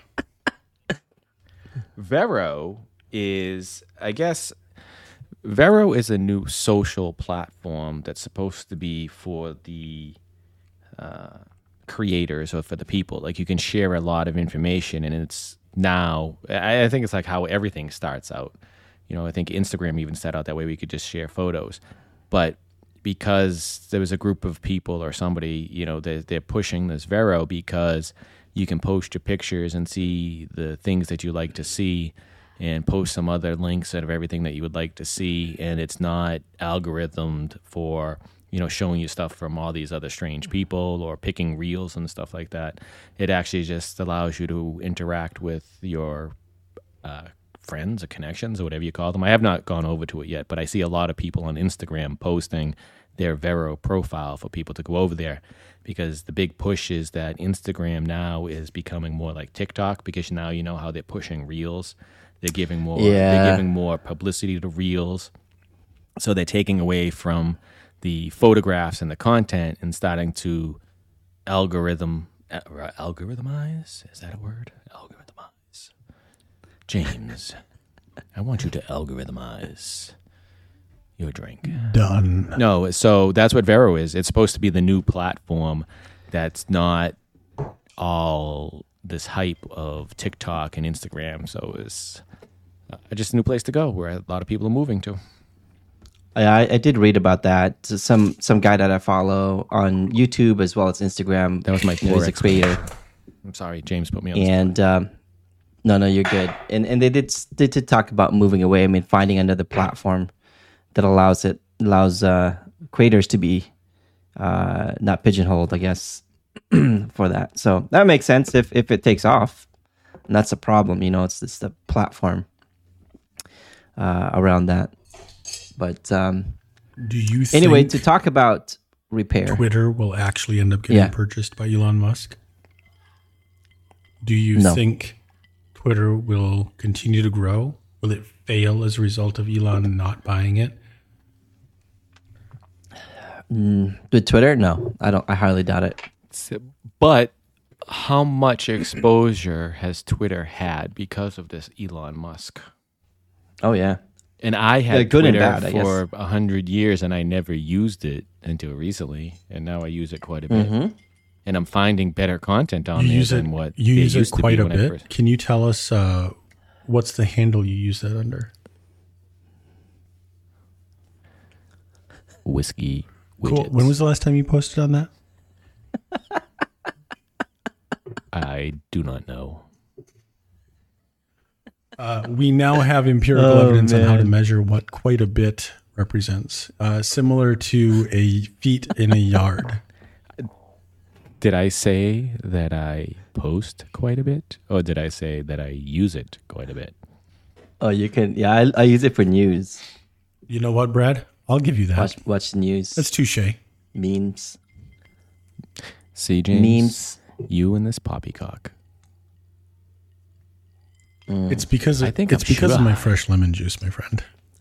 Speaker 1: Vero is, I guess, Vero is a new social platform that's supposed to be for the uh, creators or for the people. Like, you can share a lot of information, and it's now, I, I think it's like how everything starts out. You know, I think Instagram even started out that way. We could just share photos. But because there was a group of people or somebody, you know, they're, they're pushing this Vero because you can post your pictures and see the things that you like to see and post some other links out of everything that you would like to see. And it's not algorithmed for, you know, showing you stuff from all these other strange people or picking reels and stuff like that. It actually just allows you to interact with your uh, friends or connections or whatever you call them. I have not gone over to it yet, but I see a lot of people on Instagram posting their Vero profile for people to go over there, because the big push is that Instagram now is becoming more like TikTok, because now you know how they're pushing reels. They're giving more
Speaker 3: Yeah.
Speaker 1: they're giving more publicity to reels. So they're taking away from the photographs and the content and starting to algorithm uh, algorithmize. Is that a word? Algorithmize. James, I want you to algorithmize your drink.
Speaker 2: Done.
Speaker 1: No, so that's what Vero is. It's supposed to be the new platform that's not all this hype of TikTok and Instagram. So it's uh, just a new place to go where a lot of people are moving to.
Speaker 3: I, I did read about that. So some some guy that I follow on YouTube as well as Instagram.
Speaker 1: That was my
Speaker 3: you know, he's
Speaker 1: poor
Speaker 3: a creator,
Speaker 1: I'm sorry, James put me on the spot.
Speaker 3: and um, no, no, you're good. And and they did they did talk about moving away. I mean, finding another platform that allows it allows uh, creators to be uh, not pigeonholed, I guess, for that. So that makes sense if if it takes off, and that's a problem. You know, it's it's the platform uh, around that. But um,
Speaker 2: Do you think
Speaker 3: anyway, to talk about repair,
Speaker 2: Twitter will actually end up getting
Speaker 3: Yeah.
Speaker 2: purchased by Elon Musk? Do you
Speaker 3: No.
Speaker 2: think Twitter will continue to grow? Will it fail as a result of Elon not buying it?
Speaker 3: with Twitter, no, I don't. I highly doubt it.
Speaker 1: But how much exposure has Twitter had because of this Elon Musk?
Speaker 3: Oh yeah,
Speaker 1: And I had
Speaker 3: Yeah, good and
Speaker 1: Twitter
Speaker 3: bad, I
Speaker 1: for a hundred years, and I never used it until recently, and now I use it quite a bit.
Speaker 3: Mm-hmm.
Speaker 1: And I'm finding better content on
Speaker 2: You
Speaker 1: there
Speaker 2: use it.
Speaker 1: than what
Speaker 2: You
Speaker 1: it
Speaker 2: use it
Speaker 1: used to
Speaker 2: quite
Speaker 1: be
Speaker 2: a
Speaker 1: when I
Speaker 2: bit.
Speaker 1: first-
Speaker 2: Can you tell us uh, what's the handle you use that under?
Speaker 1: Whiskey widgets.
Speaker 2: Cool. When was the last time you posted on that?
Speaker 1: I do not know.
Speaker 2: Uh, we now have empirical
Speaker 3: Oh,
Speaker 2: evidence on how to
Speaker 3: man.
Speaker 2: measure what quite a bit represents, uh, similar to a feet in a yard.
Speaker 1: Did I say that I post quite a bit, or did I say that I use it quite a bit?
Speaker 3: Oh, you can. Yeah, I, I use it for news.
Speaker 2: You know what, Brad? I'll give you that.
Speaker 3: Watch watch the news,
Speaker 2: That's touche.
Speaker 3: memes,
Speaker 1: See, James,
Speaker 3: memes.
Speaker 1: you and this poppycock.
Speaker 2: It's because
Speaker 1: I think
Speaker 2: it's
Speaker 1: I'm
Speaker 2: because of
Speaker 1: sure.
Speaker 2: my fresh lemon juice, my friend.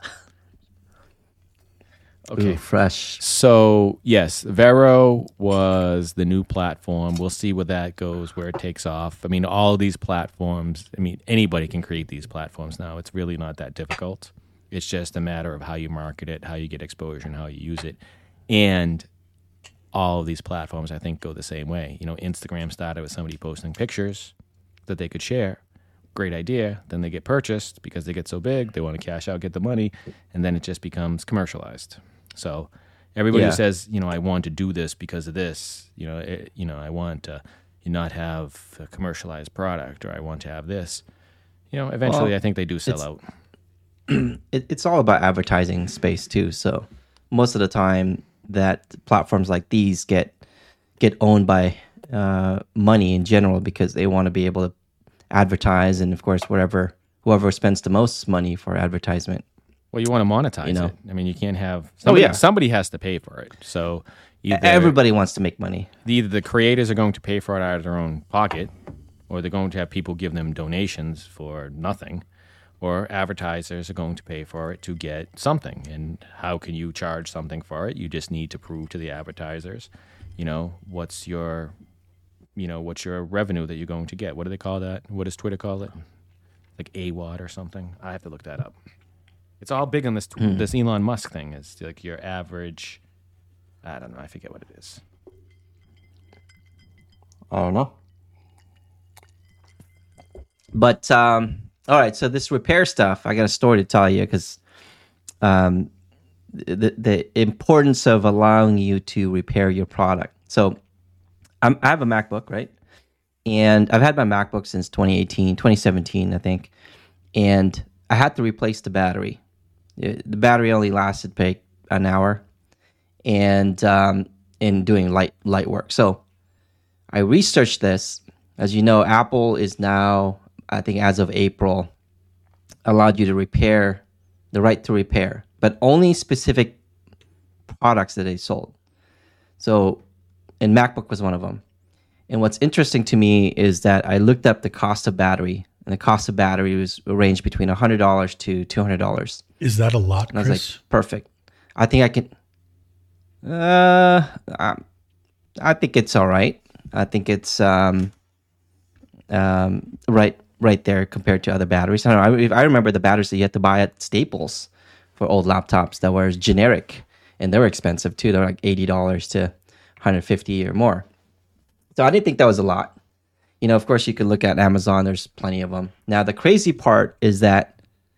Speaker 1: Okay.
Speaker 3: Ooh, fresh.
Speaker 1: So, yes, Vero was the new platform. We'll see where that goes, where it takes off. I mean, all these platforms, I mean, anybody can create these platforms now. It's really not that difficult. It's just a matter of how you market it, how you get exposure, and how you use it. And all of these platforms, I think, go the same way. You know, Instagram started with somebody posting pictures that they could share. Great idea. Then they get purchased because they get so big, they want to cash out, get the money, and then it just becomes commercialized. So Everybody
Speaker 3: Yeah.
Speaker 1: who says, you know, I want to do this because of this, you know, it, you know, I want to not have a commercialized product, or I want to have this. You know, eventually,
Speaker 3: Well,
Speaker 1: I think they do sell
Speaker 3: it's-
Speaker 1: out.
Speaker 3: it, it's all about advertising space too. So most of the time that platforms like these get get owned by uh, money in general because they want to be able to advertise, and of course, whatever whoever spends the most money for advertisement.
Speaker 1: Well, you want to monetize
Speaker 3: You know.
Speaker 1: it. I mean, you can't have somebody,
Speaker 3: yeah.
Speaker 1: somebody has to pay for it. So either
Speaker 3: Everybody wants to make money.
Speaker 1: either the creators are going to pay for it out of their own pocket, or they're going to have people give them donations for nothing, or advertisers are going to pay for it to get something. And how can you charge something for it? You just need to prove to the advertisers, you know, what's your, you know, what's your revenue that you're going to get. What do they call that? What does Twitter call it? Like A W O D or something? I have to look that up. It's all big on this this Elon Musk thing. It's like your average, I don't know, I forget what it is.
Speaker 3: I don't know. But um, all right, so this repair stuff, I got a story to tell you because um, the the importance of allowing you to repair your product. So I'm, I have a MacBook, right? And I've had my MacBook since twenty eighteen, twenty seventeen, I think. And I had to replace the battery. It- The battery only lasted like an hour, and um, in doing light light work. So I researched this. As you know, Apple is now, I think as of April, allowed you to repair, the right to repair, but only specific products that they sold. So, and MacBook was one of them. And what's interesting to me is that I looked up the cost of battery, and the cost of battery was ranged between one hundred dollars to two hundred dollars.
Speaker 2: Is that a lot,
Speaker 3: And I
Speaker 2: Chris?
Speaker 3: was like, perfect. I think I can. Uh, I, I think it's all right. I think it's um, um, right, right there compared to other batteries. I don't know. I, I remember the batteries that you had to buy at Staples for old laptops that were generic, and they were expensive too. They're like eighty dollars to one hundred fifty or more. So I didn't think that was a lot. You know, of course, you could look at Amazon. There's plenty of them. Now, the crazy part is that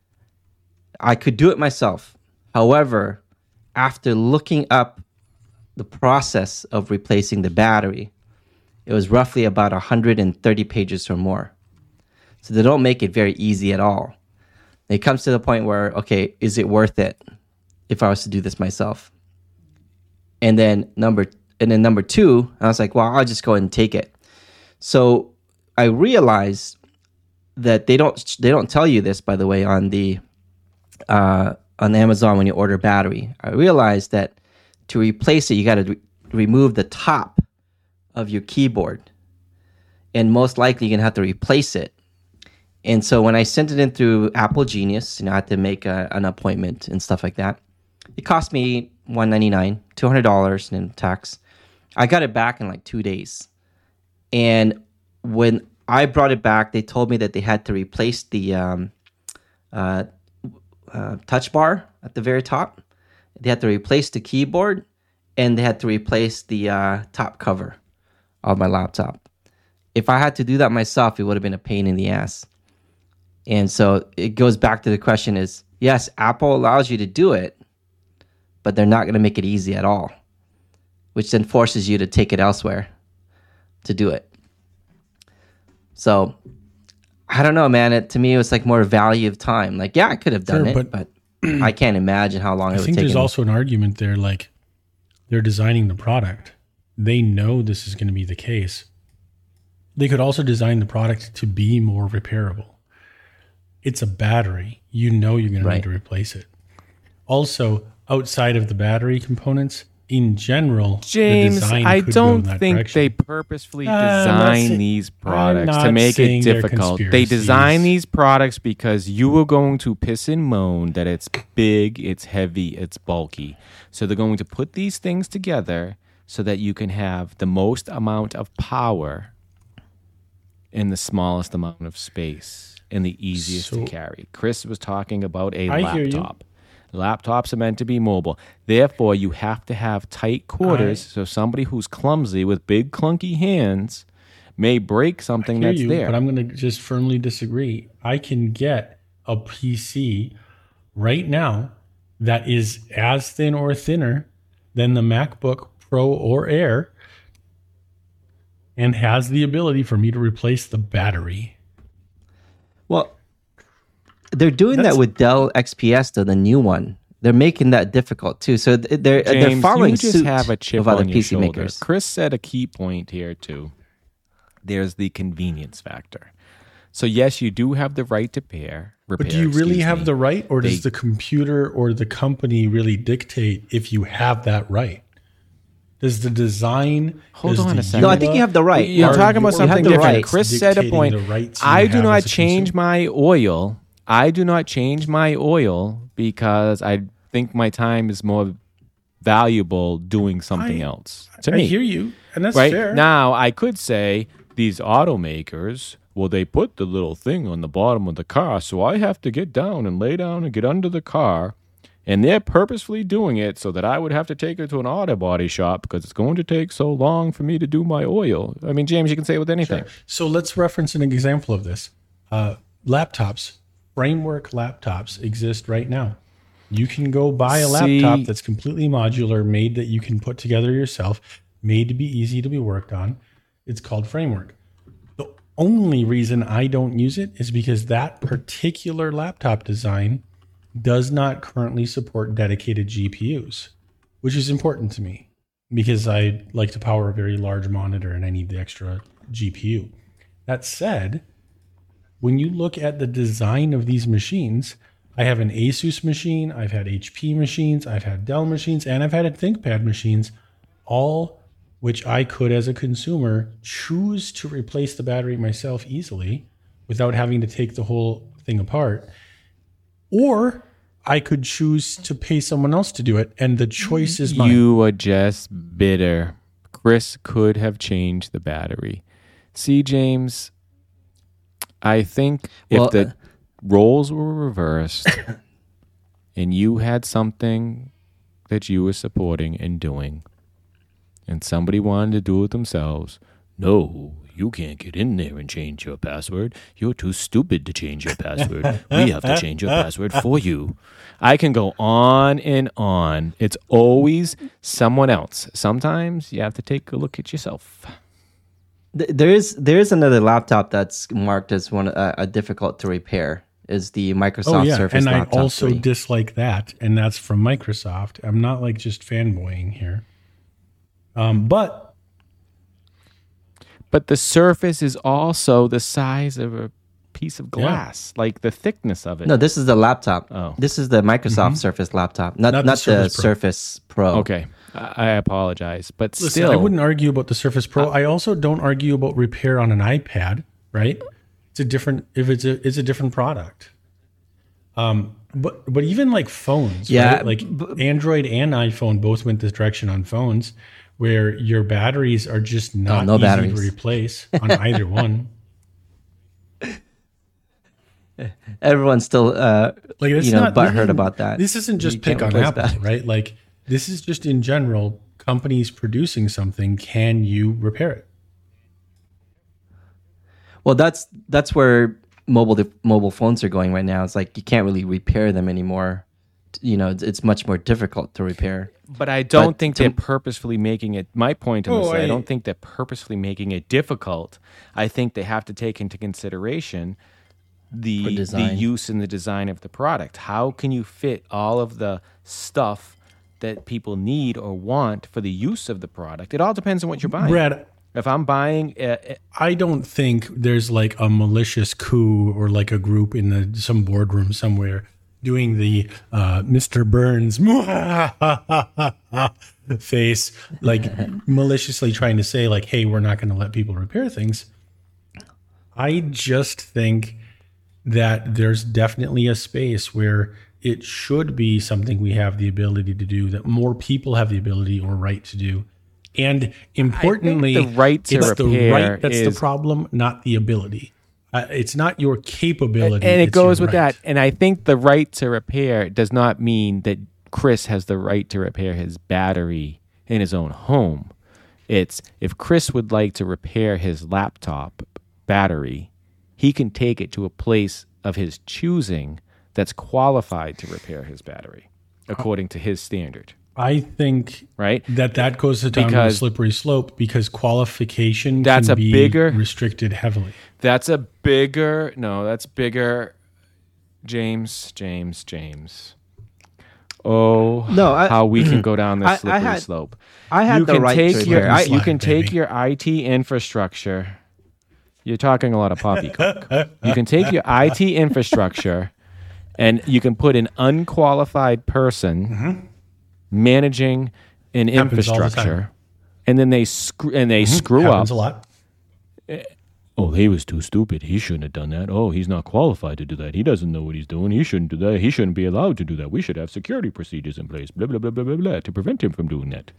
Speaker 3: I could do it myself. However, after looking up the process of replacing the battery, it was roughly about one hundred thirty pages or more. So they don't make it very easy at all. It comes to the point where, okay, is it worth it if I was to do this myself? And then number and then number two, I was like, well, I'll just go ahead and take it. So I realized that they don't they don't tell you this, by the way, on the uh, on Amazon when you order battery. I realized that to replace it, you got to re- remove the top of your keyboard, and most likely you're gonna have to replace it. And so when I sent it in through Apple Genius, you know, I had to make a, an appointment and stuff like that. It cost me one hundred ninety-nine dollars, two hundred dollars in tax. I got it back in like two days. And when I brought it back, they told me that they had to replace the um, uh, uh, touch bar at the very top. They had to replace the keyboard, and they had to replace the uh, top cover of my laptop. If I had to do that myself, it would have been a pain in the ass. And so it goes back to the question is, yes, Apple allows you to do it, but they're not going to make it easy at all, which then forces you to take it elsewhere to do it. So I don't know, man. It, to me, it was like more value of time. Like, yeah, I could have done
Speaker 2: Sure,
Speaker 3: it,
Speaker 2: but-
Speaker 3: but I can't imagine how long it
Speaker 2: I
Speaker 3: would
Speaker 2: think
Speaker 3: take.
Speaker 2: there's
Speaker 3: them.
Speaker 2: also an argument there. Like, they're designing the product. They know this is going to be the case. They could also design the product to be more repairable. It's a battery. You know you're going to
Speaker 3: Right.
Speaker 2: need to replace it. Also, outside of the battery components, in general, the
Speaker 1: James,
Speaker 2: design
Speaker 1: I
Speaker 2: could go
Speaker 1: don't
Speaker 2: in that
Speaker 1: think
Speaker 2: direction.
Speaker 1: they purposefully
Speaker 2: Uh, I'm not
Speaker 1: design
Speaker 2: saying-
Speaker 1: these
Speaker 2: I'm
Speaker 1: products to
Speaker 2: not
Speaker 1: make it
Speaker 2: saying they're
Speaker 1: difficult. They
Speaker 2: conspiracies.
Speaker 1: design these products because you are going to piss and moan that it's big, it's heavy, it's bulky. So they're going to put these things together so that you can have the most amount of power in the smallest amount of space and the easiest
Speaker 2: So-
Speaker 1: to carry. Chris was talking about a
Speaker 2: I hear you.
Speaker 1: laptop. Laptops are meant to be mobile. Therefore, you have to have tight quarters
Speaker 2: I-
Speaker 1: so somebody who's clumsy with big clunky hands may break something
Speaker 2: hear
Speaker 1: that's
Speaker 2: you,
Speaker 1: there.
Speaker 2: but I'm going to just firmly disagree. I can get a P C right now that is as thin or thinner than the MacBook Pro or Air and has the ability for me to replace the battery.
Speaker 3: Well, they're doing
Speaker 2: That's-
Speaker 3: that with Dell X P S, though, the new one. They're making that difficult too. So th- they're they're
Speaker 1: James,
Speaker 3: following
Speaker 1: you just
Speaker 3: suit
Speaker 1: have a chip
Speaker 3: of other
Speaker 1: on your
Speaker 3: P C
Speaker 1: shoulder.
Speaker 3: makers.
Speaker 1: Chris said a key point here too. There's the convenience factor. So yes, you do have the right to pair. Repair,
Speaker 2: But do you really
Speaker 1: excuse
Speaker 2: have
Speaker 1: me.
Speaker 2: the right, or does
Speaker 1: They-
Speaker 2: the computer or the company really dictate if you have that right? Does the design?
Speaker 1: Hold
Speaker 2: does
Speaker 1: on
Speaker 2: the
Speaker 1: a second.
Speaker 3: No, I think you have the right.
Speaker 1: You're
Speaker 2: Are
Speaker 1: talking about
Speaker 2: your
Speaker 1: something
Speaker 3: the
Speaker 1: different.
Speaker 3: rights
Speaker 1: Chris said a
Speaker 2: dictating
Speaker 1: point.
Speaker 2: the rights you
Speaker 1: I do
Speaker 2: have
Speaker 1: not
Speaker 2: as a
Speaker 1: change
Speaker 2: consumer?
Speaker 1: my oil. I do not change my oil because I think my time is more valuable doing something
Speaker 2: I-
Speaker 1: else. To
Speaker 2: I
Speaker 1: me,
Speaker 2: hear you, and that's
Speaker 1: right
Speaker 2: fair.
Speaker 1: now, I could say these automakers. Well, they put the little thing on the bottom of the car, so I have to get down and lay down and get under the car. And they're purposefully doing it so that I would have to take it to an auto body shop because it's going to take so long for me to do my oil. I mean, James, you can say it with anything.
Speaker 2: So let's reference an example of this. Uh, laptops, framework laptops exist right now. You can go buy a
Speaker 1: See-
Speaker 2: laptop that's completely modular, made that you can put together yourself, made to be easy to be worked on. It's called Framework. The only reason I don't use it is because that particular laptop design does not currently support dedicated G P Us, which is important to me because I like to power a very large monitor and I need the extra G P U. That said, when you look at the design of these machines, I have an Asus machine, I've had H P machines, I've had Dell machines, and I've had ThinkPad machines, all which I could, as a consumer, choose to replace the battery myself easily without having to take the whole thing apart. Or I could choose to pay someone else to do it, and the choice is mine.
Speaker 1: You are just bitter. Chris could have changed the battery. See, James, I think if
Speaker 3: Well,
Speaker 1: the
Speaker 3: uh,
Speaker 1: roles were reversed and you had something that you were supporting and doing, and somebody wanted to do it themselves, no, you can't get in there and change your password. You're too stupid to change your password. We have to change your password for you. I can go on and on. It's always someone else. Sometimes you have to take a look at yourself.
Speaker 3: Th- There is there is another laptop that's marked as one uh, a difficult to repair. Is the Microsoft
Speaker 2: Oh yeah,
Speaker 3: Surface
Speaker 2: and I
Speaker 3: Laptop
Speaker 2: also
Speaker 3: three.
Speaker 2: dislike that, and that's from Microsoft. I'm not like just fanboying here, um, but
Speaker 1: But the surface is also the size of a piece of glass, like the thickness of it.
Speaker 3: No, this is the laptop.
Speaker 1: Oh.
Speaker 3: This is the Microsoft Surface laptop, not
Speaker 2: Not
Speaker 3: not,
Speaker 2: the
Speaker 3: the,
Speaker 2: Surface Pro.
Speaker 3: Surface Pro.
Speaker 1: Okay, I I apologize, but
Speaker 2: listen,
Speaker 1: still,
Speaker 2: I wouldn't argue about the Surface Pro. I also don't argue about repair on an iPad. Right? It's a different if it's a it's a different product. Um, but but even like phones,
Speaker 3: Yeah,
Speaker 2: right? Like Android and iPhone both went this direction on phones, where your batteries are just not
Speaker 3: no
Speaker 2: easy
Speaker 3: batteries.
Speaker 2: to replace on either one.
Speaker 3: Everyone's still uh,
Speaker 2: Like it's
Speaker 3: you know
Speaker 2: not
Speaker 3: butthurt
Speaker 2: this-
Speaker 3: about that.
Speaker 2: This isn't just
Speaker 3: You can't
Speaker 2: pick on
Speaker 3: replace
Speaker 2: Apple,
Speaker 3: batteries.
Speaker 2: right? Like this is just in general. Companies producing something, can you repair it?
Speaker 3: Well, that's that's where mobile mobile phones are going right now. It's like you can't really repair them anymore. You know, it's, it's much more difficult to repair.
Speaker 1: But I don't
Speaker 3: But
Speaker 1: think
Speaker 3: to-
Speaker 1: they're purposefully making it. My point in
Speaker 2: Oh,
Speaker 1: this, I,
Speaker 2: I-
Speaker 1: don't think they're purposefully making it difficult. I think they have to take into consideration
Speaker 3: For
Speaker 1: the the
Speaker 3: design.
Speaker 1: use and the design of the product. How can you fit all of the stuff that people need or want for the use of the product? It all depends on what you're buying.
Speaker 2: Brad,
Speaker 1: If I'm buying, a,
Speaker 2: I don't think there's like a malicious coup or like a group in the, some boardroom somewhere doing the uh, Mister Burns face, like maliciously trying to say like, hey, we're not going to let people repair things. I just think that there's definitely a space where it should be something we have the ability to do, that more people have the ability or right to do. And importantly,
Speaker 1: the right to
Speaker 2: it's the
Speaker 1: repair
Speaker 2: right that's
Speaker 1: is-
Speaker 2: the problem, not the ability. Uh, it's not your capability.
Speaker 1: and it
Speaker 2: it's
Speaker 1: goes
Speaker 2: your
Speaker 1: with
Speaker 2: right.
Speaker 1: that. And I think the right to repair does not mean that Chris has the right to repair his battery in his own home. It's if Chris would like to repair his laptop battery, he can take it to a place of his choosing that's qualified to repair his battery according to his standard.
Speaker 2: I think
Speaker 1: right?
Speaker 2: that that goes down to a
Speaker 1: Because-
Speaker 2: slippery slope because qualification
Speaker 1: That's
Speaker 2: can
Speaker 1: a
Speaker 2: be
Speaker 1: bigger-
Speaker 2: restricted heavily.
Speaker 1: That's a bigger, no, that's bigger. James, James, James. Oh,
Speaker 3: No, I-
Speaker 1: how we can go down
Speaker 3: I- I
Speaker 1: this slippery
Speaker 3: had-
Speaker 1: slope.
Speaker 3: I had
Speaker 1: you
Speaker 3: the
Speaker 1: can
Speaker 3: right
Speaker 1: take
Speaker 3: to
Speaker 1: your,
Speaker 3: repair. I-
Speaker 1: you can
Speaker 2: Slide,
Speaker 1: take
Speaker 2: baby.
Speaker 1: your I T infrastructure. You're talking a lot of poppycock. You can take your I T infrastructure, and you can put an unqualified person managing an
Speaker 2: Happens all the time.
Speaker 1: infrastructure, and then they screw and they screw
Speaker 2: Happens
Speaker 1: up.
Speaker 2: a lot.
Speaker 1: Oh, he was too stupid. He shouldn't have done that. Oh, he's not qualified to do that. He doesn't know what he's doing. He shouldn't do that. He shouldn't be allowed to do that. We should have security procedures in place, blah, blah, blah, blah, blah, blah, to prevent him from doing that.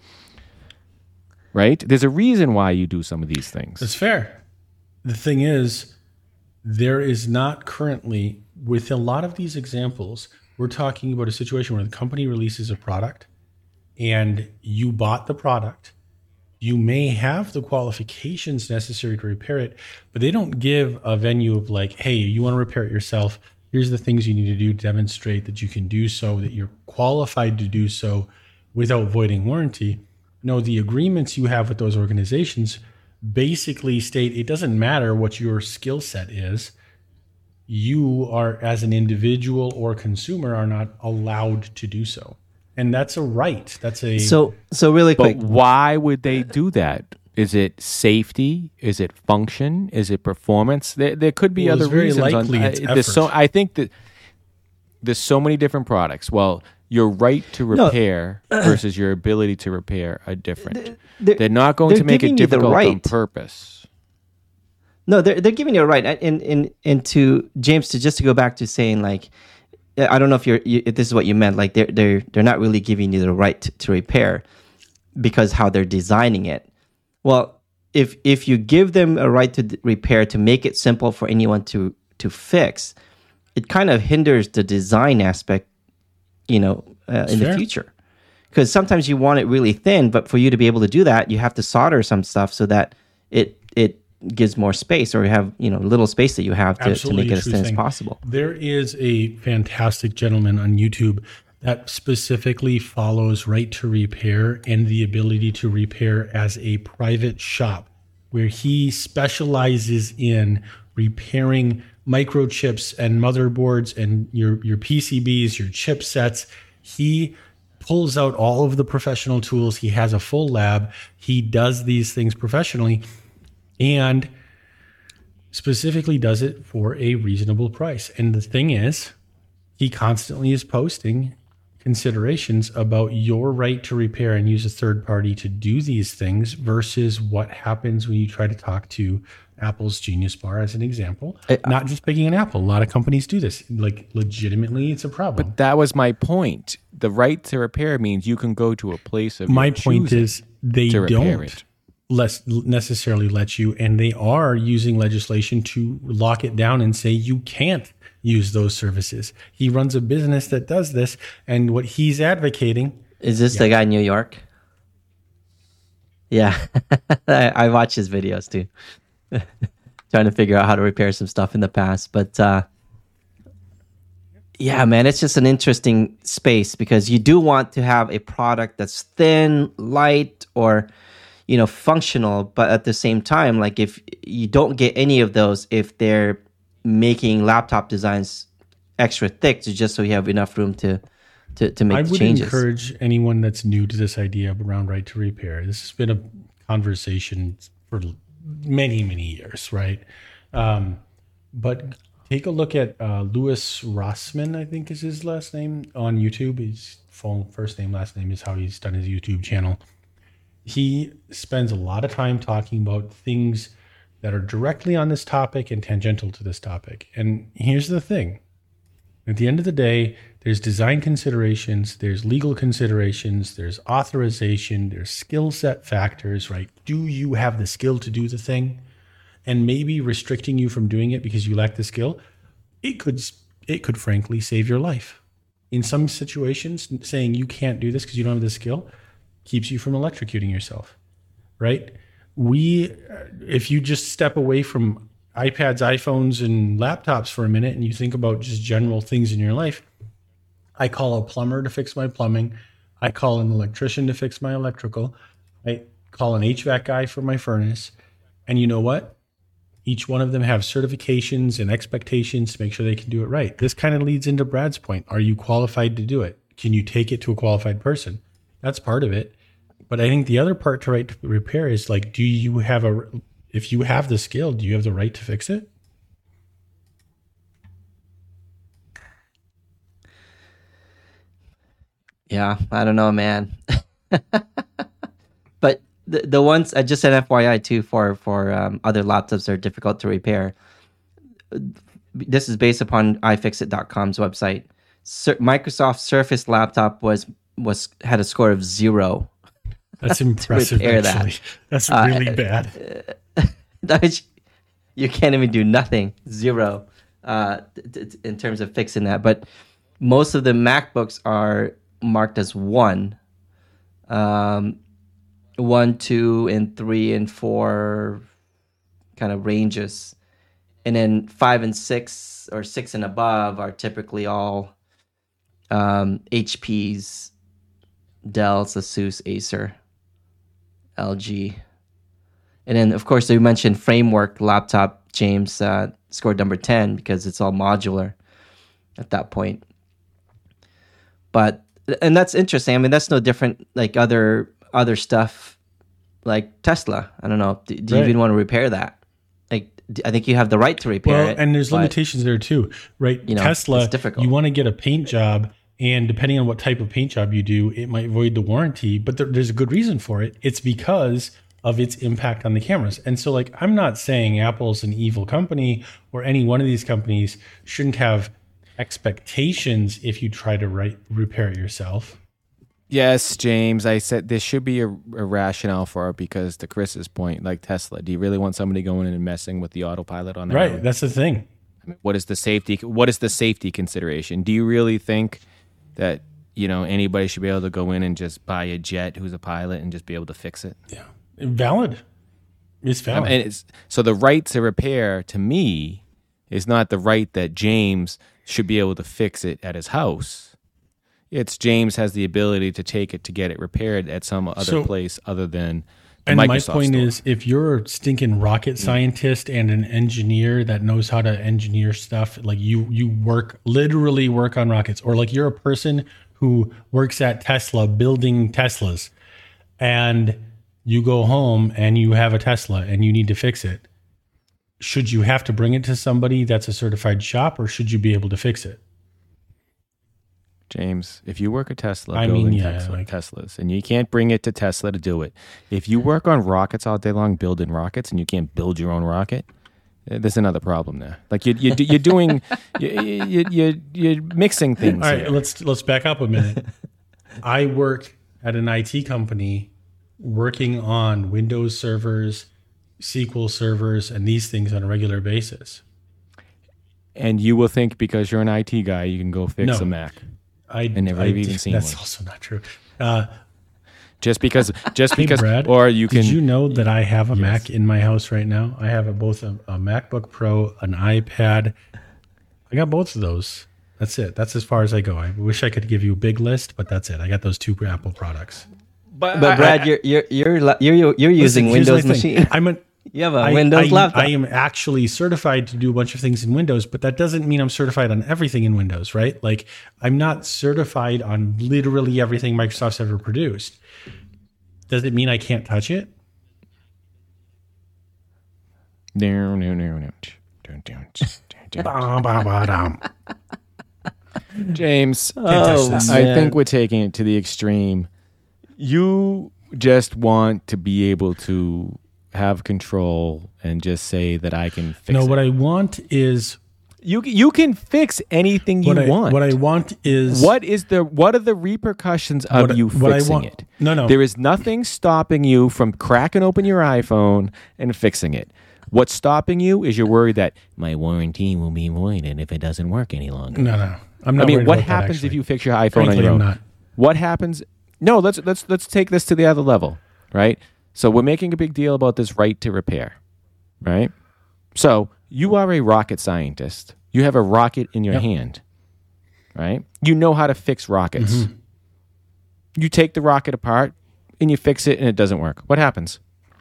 Speaker 1: Right? There's a reason why you do some of these things.
Speaker 2: It's fair. The thing is, there is not currently, with a lot of these examples, we're talking about a situation where the company releases a product and you bought the product. You may have the qualifications necessary to repair it, but they don't give a venue of like, hey, you want to repair it yourself. Here's the things you need to do to demonstrate that you can do so, that you're qualified to do so without voiding warranty. No, the agreements you have with those organizations basically state it doesn't matter what your skill set is. You are, as an individual or consumer, are not allowed to do so. And that's a right. That's a
Speaker 3: So, so really
Speaker 1: But
Speaker 3: quick,
Speaker 1: why would they do that? Is it safety? Is it function? Is it performance? There, there could be
Speaker 2: Well,
Speaker 1: other
Speaker 2: it's very
Speaker 1: reasons.
Speaker 2: likely
Speaker 1: on,
Speaker 2: it's
Speaker 1: uh, there's so
Speaker 2: effort.
Speaker 1: I think that there's so many different products. Well, your right to repair versus your ability to repair are different.
Speaker 3: they're-
Speaker 1: They're not going
Speaker 3: they're
Speaker 1: to make it
Speaker 3: giving you the
Speaker 1: difficult on
Speaker 3: right.
Speaker 1: purpose.
Speaker 3: no, they're they're giving you a right. And and and to James, to just to go back to saying like, I don't know if you're you, if this is what you meant. Like they're they're they're not really giving you the right to, to repair because how they're designing it. Well, if if you give them a right to d- repair to make it simple for anyone to to fix, it kind of hinders the design aspect, you know, uh, in
Speaker 2: Fair.
Speaker 3: the future. Because sometimes you want it really thin, but for you to be able to do that, you have to solder some stuff so that it it gives more space, or you have you know little space that you have to, to
Speaker 2: Absolutely
Speaker 3: make it
Speaker 2: a
Speaker 3: as
Speaker 2: true
Speaker 3: thin as
Speaker 2: thing.
Speaker 3: possible.
Speaker 2: There is a fantastic gentleman on YouTube that specifically follows right to repair and the ability to repair as a private shop, where he specializes in repairing microchips and motherboards and your, your P C Bs, your chipsets. He pulls out all of the professional tools. He has a full lab. He does these things professionally and specifically does it for a reasonable price. And the thing is, he constantly is posting considerations about your right to repair and use a third party to do these things versus what happens when you try to talk to Apple's Genius Bar as an example.
Speaker 3: I-
Speaker 2: Not just picking an Apple. A lot of companies do this. Like legitimately, it's a problem.
Speaker 1: That was my point. The right to repair means you can go to a place of
Speaker 2: My
Speaker 1: your
Speaker 2: point
Speaker 1: choosing
Speaker 2: is they
Speaker 1: to repair
Speaker 2: don't
Speaker 1: it.
Speaker 2: less necessarily let you, and they are using legislation to lock it down and say you can't use those services. He runs a business that does this, and what he's advocating.
Speaker 3: Is this the guy in New York? Yeah, I, I watch his videos too, trying to figure out how to repair some stuff in the past. But uh, yeah, man, it's just an interesting space because you do want to have a product that's thin, light, or you know, functional. But at the same time, like if you don't get any of those, if they're making laptop designs extra thick, to just so you have enough room to to, to make
Speaker 2: I
Speaker 3: the
Speaker 2: would
Speaker 3: changes.
Speaker 2: encourage anyone that's new to this idea of around right to repair. This has been a conversation for many, many years, right? Um, but take a look at uh, Louis Rossman, I think is his last name, on YouTube. His full first name, last name is how he's done his YouTube channel. He spends a lot of time talking about things that are directly on this topic and tangential to this topic. And here's the thing. At the end of the day, there's design considerations, there's legal considerations, there's authorization, there's skill set factors, right? Do you have the skill to do the thing? And maybe restricting you from doing it because you lack the skill, it could it could frankly save your life. In some situations, saying you can't do this because you don't have the skill keeps you from electrocuting yourself, right? We, if you just step away from iPads, iPhones, and laptops for a minute and you think about just general things in your life, I call a plumber to fix my plumbing. I call an electrician to fix my electrical. I call an H V A C guy for my furnace. And you know what? Each one of them have certifications and expectations to make sure they can do it right. This kind of leads into Brad's point. Are you qualified to do it? Can you take it to a qualified person? That's part of it. But I think the other part to right to repair is like, do you have a, if you have the skill, do you have the right to fix it?
Speaker 3: Yeah, I don't know, man. But the the ones I just said F Y I too for for um, other laptops that are difficult to repair. This is based upon i fix it dot com's website. Sur- Microsoft Surface laptop was was had a score of zero.
Speaker 2: That's impressive.
Speaker 3: repair
Speaker 2: actually,
Speaker 3: that.
Speaker 2: That's really
Speaker 3: Uh,
Speaker 2: bad.
Speaker 3: That is- you can't even do nothing, zero, uh, t- t- in terms of fixing that. But most of the MacBooks are marked as one, um, one, two, and three and four kind of ranges, and then five and six or six and above are typically all um, H P's, Dell's, Asus, Acer, L G. And then, of course, you mentioned framework laptop. James uh, scored number ten because it's all modular at that point. But and that's interesting. I mean, that's no different like other other stuff like Tesla. I don't know. Do, do you
Speaker 2: Right.
Speaker 3: even want to repair that? Like, d- I think you have the right to repair
Speaker 2: Well,
Speaker 3: it.
Speaker 2: and there's
Speaker 3: but,
Speaker 2: limitations there too, right?
Speaker 3: you know,
Speaker 2: Tesla,
Speaker 3: it's difficult.
Speaker 2: you want to get a paint job, and depending on what type of paint job you do, it might void the warranty, but there, there's a good reason for it. It's because of its impact on the cameras. And so, like, I'm not saying Apple's an evil company or any one of these companies shouldn't have expectations if you try to right, repair it yourself.
Speaker 1: Yes, James. I said there should be a, a rationale for it because, to Chris's point, like Tesla, do you really want somebody going in and messing with the autopilot on their
Speaker 2: Right.
Speaker 1: own?
Speaker 2: That's the thing.
Speaker 1: I mean, what is the safety? What is the safety consideration? Do you really think that you know anybody should be able to go in and just buy a jet who's a pilot and just be able to fix it?
Speaker 2: Yeah. Valid. It's
Speaker 1: I
Speaker 2: valid.
Speaker 1: mean, it's, so the right to repair, to me, is not the right that James should be able to fix it at his house. It's James has the ability to take it to get it repaired at some other
Speaker 2: So-
Speaker 1: place other than the
Speaker 2: And
Speaker 1: Microsoft
Speaker 2: my point
Speaker 1: store.
Speaker 2: is, if you're a stinking rocket scientist and an engineer that knows how to engineer stuff, like you, you work literally work on rockets, or like you're a person who works at Tesla building Teslas, and you go home and you have a Tesla and you need to fix it. Should you have to bring it to somebody that's a certified shop, or should you be able to fix it?
Speaker 1: James, if you work at Tesla
Speaker 2: I
Speaker 1: building
Speaker 2: mean, yeah,
Speaker 1: Tesla,
Speaker 2: like-
Speaker 1: Teslas, and you can't bring it to Tesla to do it, if you work on rockets all day long building rockets and you can't build your own rocket, eh, there's another problem there. Like you, you, you're doing, you, you, you, you're mixing things.
Speaker 2: All right,
Speaker 1: here.
Speaker 2: let's let's back up a minute. I work at an I T company working on Windows servers, S Q L servers, and these things on a regular basis.
Speaker 1: And you will think because you're an I T guy, you can go fix
Speaker 2: No.
Speaker 1: a Mac.
Speaker 2: I
Speaker 1: never
Speaker 2: I,
Speaker 1: have even seen
Speaker 2: that's
Speaker 1: one.
Speaker 2: also not true. Uh,
Speaker 1: Just because, just
Speaker 2: hey,
Speaker 1: because,
Speaker 2: Brad,
Speaker 1: or you can.
Speaker 2: Did you know that I have a Mac in my house right now? I have a, both a, a MacBook Pro, an iPad. I got both of those. That's it. That's as far as I go. I wish I could give you a big list, but that's it. I got those two Apple products.
Speaker 1: But,
Speaker 3: But Brad, you're you're you're la- you're you're using
Speaker 2: Listen, here's
Speaker 3: Windows
Speaker 2: my thing.
Speaker 3: machine.
Speaker 2: I'm a
Speaker 3: You have a
Speaker 2: I-
Speaker 3: Windows
Speaker 2: I,
Speaker 3: laptop.
Speaker 2: I am actually certified to do a bunch of things in Windows, but that doesn't mean I'm certified on everything in Windows, right? Like I'm not certified on literally everything Microsoft's ever produced. Does it mean I can't touch it?
Speaker 1: no, no, no, no. Don't, don't, don't.
Speaker 2: Bah, bah, bah, dum.
Speaker 1: James,
Speaker 3: Oh,
Speaker 1: I
Speaker 3: man.
Speaker 1: think we're taking it to the extreme. You just want to be able to have control and just say that I can fix
Speaker 2: No,
Speaker 1: it.
Speaker 2: what I want is
Speaker 1: You you can fix anything you
Speaker 2: what I
Speaker 1: want.
Speaker 2: what I want is
Speaker 1: What is the what are the repercussions of
Speaker 2: What-
Speaker 1: you
Speaker 2: what I
Speaker 1: fixing
Speaker 2: want-
Speaker 1: it?
Speaker 2: No, no.
Speaker 1: There is nothing stopping you from cracking open your iPhone and fixing it. What's stopping you is you're worried that my warranty will be voided if it doesn't work any longer.
Speaker 2: no, no. I'm not.
Speaker 1: I mean,
Speaker 2: worried
Speaker 1: what
Speaker 2: about that,
Speaker 1: happens
Speaker 2: actually.
Speaker 1: if you fix your iPhone
Speaker 2: Frankly,
Speaker 1: on your
Speaker 2: I'm
Speaker 1: own?
Speaker 2: not.
Speaker 1: What happens? No, let's let's let's take this to the other level, right? So we're making a big deal about this right to repair, right? So you are a rocket scientist. You have a rocket in your
Speaker 2: Yep.
Speaker 1: hand, right? You know how to fix rockets.
Speaker 2: Mm-hmm.
Speaker 1: you take the rocket apart and you fix it and it doesn't work. What happens?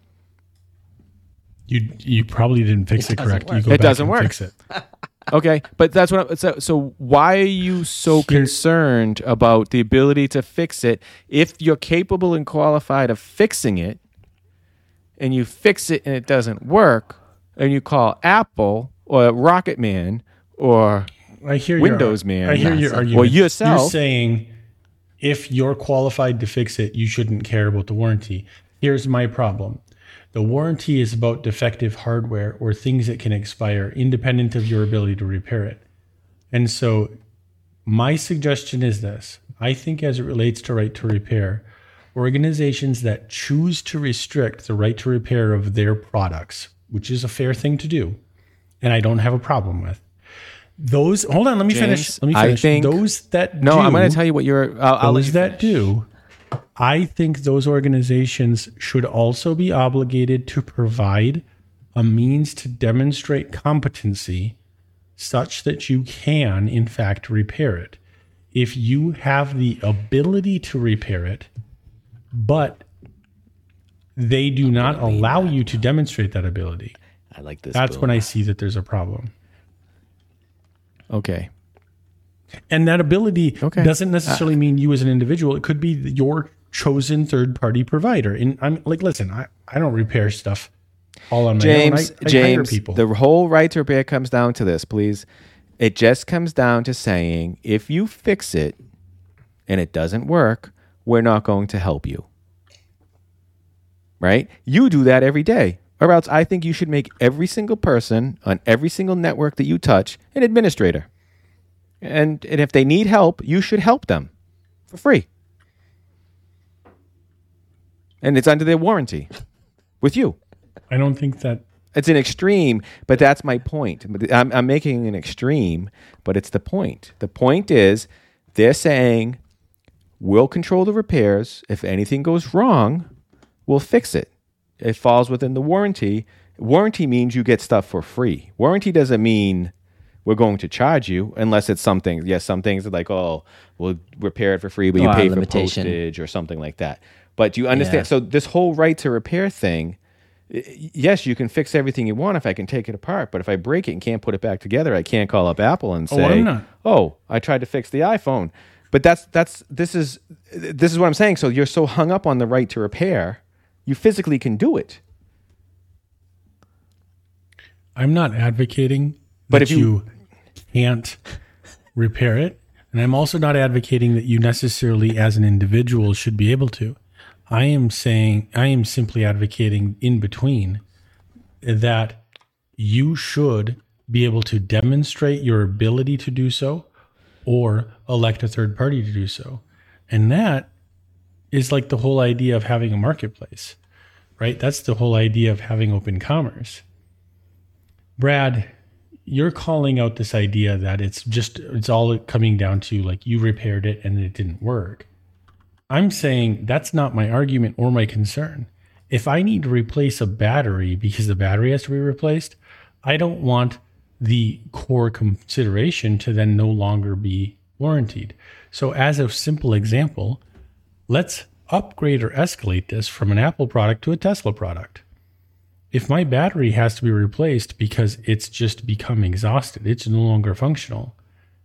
Speaker 2: You you probably didn't fix it, it correct.
Speaker 3: Work.
Speaker 2: You go
Speaker 1: It
Speaker 2: back
Speaker 1: doesn't
Speaker 2: and
Speaker 1: work.
Speaker 2: fix it.
Speaker 1: Okay, but that's what. I'm, so, so why are you so
Speaker 2: Here-
Speaker 1: concerned about the ability to fix it if you're capable and qualified of fixing it, and you fix it and it doesn't work, and you call Apple or Rocket Man or
Speaker 2: I hear
Speaker 1: Windows
Speaker 2: your,
Speaker 1: Man
Speaker 2: I hear your
Speaker 1: or
Speaker 2: argument.
Speaker 1: yourself?
Speaker 2: You're saying if you're qualified to fix it, you shouldn't care about the warranty. Here's my problem. The warranty is about defective hardware or things that can expire independent of your ability to repair it. And so my suggestion is this. I think as it relates to right to repair, organizations that choose to restrict the right to repair of their products, which is a fair thing to do, and I don't have a problem with, those, hold on, let me
Speaker 1: James,
Speaker 2: finish. Let me
Speaker 1: I
Speaker 2: finish.
Speaker 1: think-
Speaker 2: those that
Speaker 1: No,
Speaker 2: do,
Speaker 1: I'm going to tell you what you're. I'll, I'll let
Speaker 2: those
Speaker 1: you
Speaker 2: that
Speaker 1: finish.
Speaker 2: do, I think those organizations should also be obligated to provide a means to demonstrate competency such that you can, in fact, repair it. If you have the ability to repair it, but they do not allow you to demonstrate that ability,
Speaker 3: I like this.
Speaker 2: that's
Speaker 3: Bill.
Speaker 2: when I see that there's a problem.
Speaker 1: Okay.
Speaker 2: And that ability
Speaker 1: Okay.
Speaker 2: doesn't necessarily mean you as an individual. It could be your chosen third-party provider. And I'm like, listen, I, I don't repair stuff all on my
Speaker 1: James,
Speaker 2: own. I, I
Speaker 1: James,
Speaker 2: hire people.
Speaker 1: the whole right to repair comes down to this, please. It just comes down to saying if you fix it and it doesn't work, we're not going to help you. Right? You do that every day. Or else I think you should make every single person on every single network that you touch an administrator. And, and if they need help, you should help them for free. And it's under their warranty with you.
Speaker 2: I don't think that
Speaker 1: It's an extreme, but that's my point. I'm, I'm making an extreme, but it's the point. The point is they're saying we'll control the repairs. If anything goes wrong, we'll fix it. It falls within the warranty. Warranty means you get stuff for free. Warranty doesn't mean we're going to charge you unless it's something. Yes, some things are like, oh, we'll repair it for free, but you
Speaker 3: Oh,
Speaker 1: pay for
Speaker 3: limitation.
Speaker 1: postage or something like that. But do you understand?
Speaker 3: Yeah.
Speaker 1: So this whole right to repair thing, I- yes, you can fix everything you want if I can take it apart. But if I break it and can't put it back together, I can't call up Apple and
Speaker 2: Oh,
Speaker 1: say,
Speaker 2: I'm not-
Speaker 1: "Oh, I tried to fix the iPhone." But that's that's this is this is what I'm saying. So you're so hung up on the right to repair, you physically can do it.
Speaker 2: I'm not advocating
Speaker 1: But
Speaker 2: that
Speaker 1: if you-
Speaker 2: you can't repair it. And I'm also not advocating that you necessarily as an individual should be able to. I am saying, I am simply advocating in between that you should be able to demonstrate your ability to do so or elect a third party to do so. And that is like the whole idea of having a marketplace, right? That's the whole idea of having open commerce. Brad, you're calling out this idea that it's just, it's all coming down to like you repaired it and it didn't work. I'm saying that's not my argument or my concern. If I need to replace a battery because the battery has to be replaced, I don't want the core consideration to then no longer be warranted. So as a simple example, let's upgrade or escalate this from an Apple product to a Tesla product. If my battery has to be replaced because it's just become exhausted, it's no longer functional,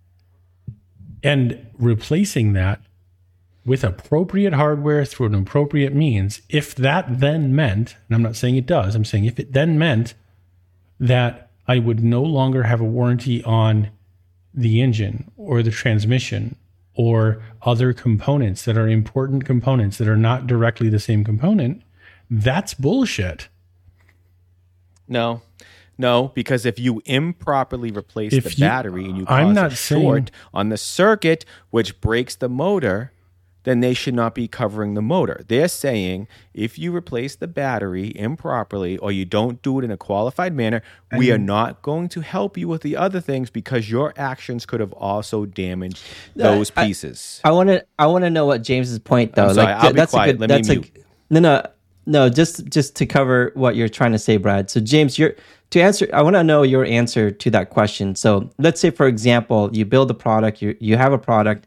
Speaker 2: and replacing that with appropriate hardware through an appropriate means, if that then meant, and I'm not saying it does, I'm saying if it then meant that I would no longer have a warranty on the engine or the transmission or other components that are important components that are not directly the same component, that's bullshit.
Speaker 1: No, no, because if you improperly replace
Speaker 2: If
Speaker 1: the
Speaker 2: you-
Speaker 1: battery and you
Speaker 2: I'm
Speaker 1: cause
Speaker 2: not
Speaker 1: a
Speaker 2: saying-
Speaker 1: short on the circuit, which breaks the motor, then they should not be covering the motor. They're saying if you replace the battery improperly or you don't do it in a qualified manner, we are not going to help you with the other things because your actions could have also damaged those
Speaker 3: I-
Speaker 1: pieces.
Speaker 3: I want to. I want to know what James's point though.
Speaker 1: I'm sorry, I'll be
Speaker 3: that's
Speaker 1: quiet.
Speaker 3: a good.
Speaker 1: Let me
Speaker 3: that's a,
Speaker 1: mute.
Speaker 3: no, no, no. Just, just to cover what you're trying to say, Brad. So, James, you're to answer. I want to know your answer to that question. So, let's say, for example, you build a product. You you have a product,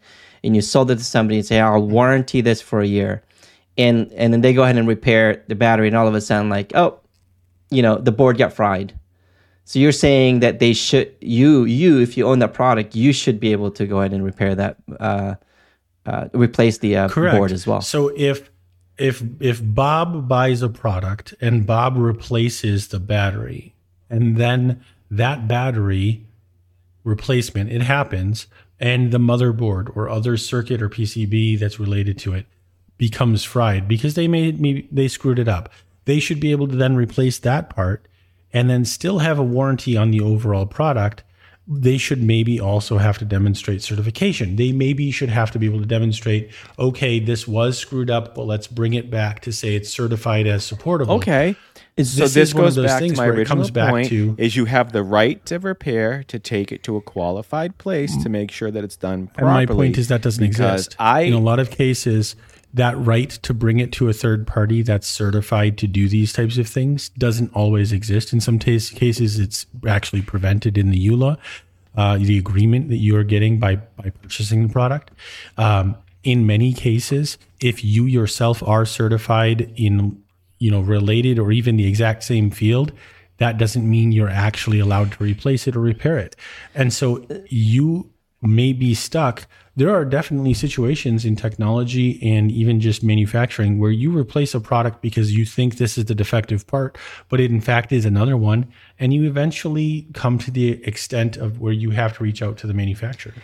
Speaker 3: and you sold it to somebody and say, I'll warranty this for a year. And and then they go ahead and repair the battery, and all of a sudden, like, oh, you know, the board got fried. So you're saying that they should, you, you, if you own that product, you should be able to go ahead and repair that, uh, uh, replace the uh, board as well.
Speaker 2: So if if if Bob buys a product and Bob replaces the battery, and then that battery replacement, it happens, and the motherboard or other circuit or P C B that's related to it becomes fried because they made maybe they screwed it up, they should be able to then replace that part and then still have a warranty on the overall product. They should maybe also have to demonstrate certification. They maybe should have to be able to demonstrate, okay, this was screwed up, but let's bring it back to say it's certified as supportable.
Speaker 1: Okay.
Speaker 2: This
Speaker 1: so this
Speaker 2: is one
Speaker 1: goes
Speaker 2: of those
Speaker 1: back
Speaker 2: things
Speaker 1: to my
Speaker 2: where it
Speaker 1: original
Speaker 2: comes back
Speaker 1: point,
Speaker 2: to-
Speaker 1: is you have the right to repair, to take it to a qualified place to make sure that it's done
Speaker 2: And
Speaker 1: properly.
Speaker 2: my point is that doesn't
Speaker 1: because
Speaker 2: exist.
Speaker 1: I,
Speaker 2: In a lot of cases, that right to bring it to a third party that's certified to do these types of things doesn't always exist. In some tas- cases, it's actually prevented in the E U L A, uh, the agreement that you are getting by, by purchasing the product. Um, in many cases, if you yourself are certified in, you know, related or even the exact same field, that doesn't mean you're actually allowed to replace it or repair it. And so you may be stuck. There are definitely situations in technology and even just manufacturing where you replace a product because you think this is the defective part, but it in fact is another one. And you eventually come to the extent of where you have to reach out to the manufacturer.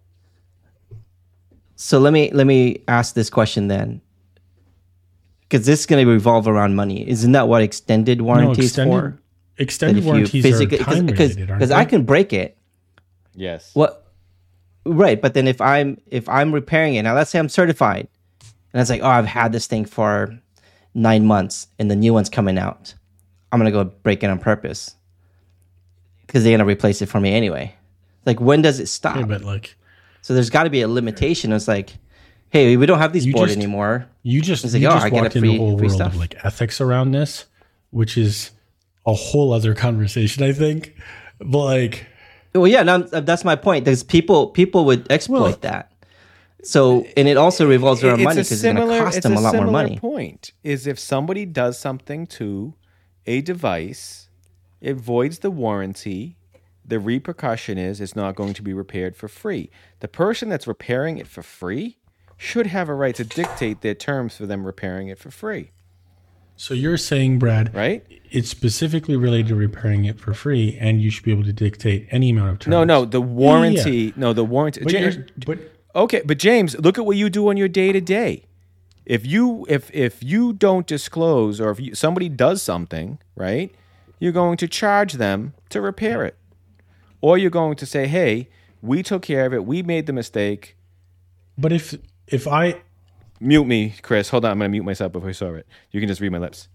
Speaker 3: So let me let me ask this question then, because this is going to revolve around money. Isn't that what extended warranties
Speaker 2: No, extended,
Speaker 3: for?
Speaker 2: extended warranties are time related, aren't
Speaker 3: because
Speaker 2: they?
Speaker 3: I can break it.
Speaker 1: yes.
Speaker 3: What? Right, but then if I'm if I'm repairing it now, let's say I'm certified, and it's like, oh, I've had this thing for nine months, and the new one's coming out, I'm gonna go break it on purpose because they're gonna replace it for me anyway. Like, when does it stop?
Speaker 2: Yeah, but like,
Speaker 3: So there's got to be a limitation. It's like, hey, we don't have these
Speaker 2: You
Speaker 3: boards
Speaker 2: just-
Speaker 3: anymore.
Speaker 2: you just,
Speaker 3: It's like,
Speaker 2: you
Speaker 3: oh,
Speaker 2: just
Speaker 3: I get
Speaker 2: walked
Speaker 3: a
Speaker 2: into
Speaker 3: free-
Speaker 2: a whole
Speaker 3: free
Speaker 2: world
Speaker 3: stuff.
Speaker 2: of like ethics around this, which is a whole other conversation, I think. But like,
Speaker 3: Well, yeah, no, that's my point. There's people people would exploit
Speaker 1: Well,
Speaker 3: that. So, and it also revolves around
Speaker 1: It's
Speaker 3: money
Speaker 1: a
Speaker 3: because it's going to
Speaker 1: similar-
Speaker 3: cost
Speaker 1: it's
Speaker 3: them a lot more
Speaker 1: similar
Speaker 3: money.
Speaker 1: Point is if somebody does something to a device, it voids the warranty. The repercussion is it's not going to be repaired for free. The person that's repairing it for free should have a right to dictate their terms for them repairing it for free,
Speaker 2: so you're saying, Brad,
Speaker 1: right?
Speaker 2: it's specifically related to repairing it for free, and you should be able to dictate any amount of terms.
Speaker 1: No, no, the warranty. No, the warranty.
Speaker 2: But,
Speaker 1: James,
Speaker 2: you're- but
Speaker 1: okay, but James, look at what you do on your day to day. If you if if you don't disclose, or if you, somebody does something, right, you're going to charge them to repair it, or you're going to say, "Hey, we took care of it. We made the mistake."
Speaker 2: but if if I
Speaker 1: Mute me, Chris. Hold on, I'm going to mute myself before you saw it. You can just read my lips.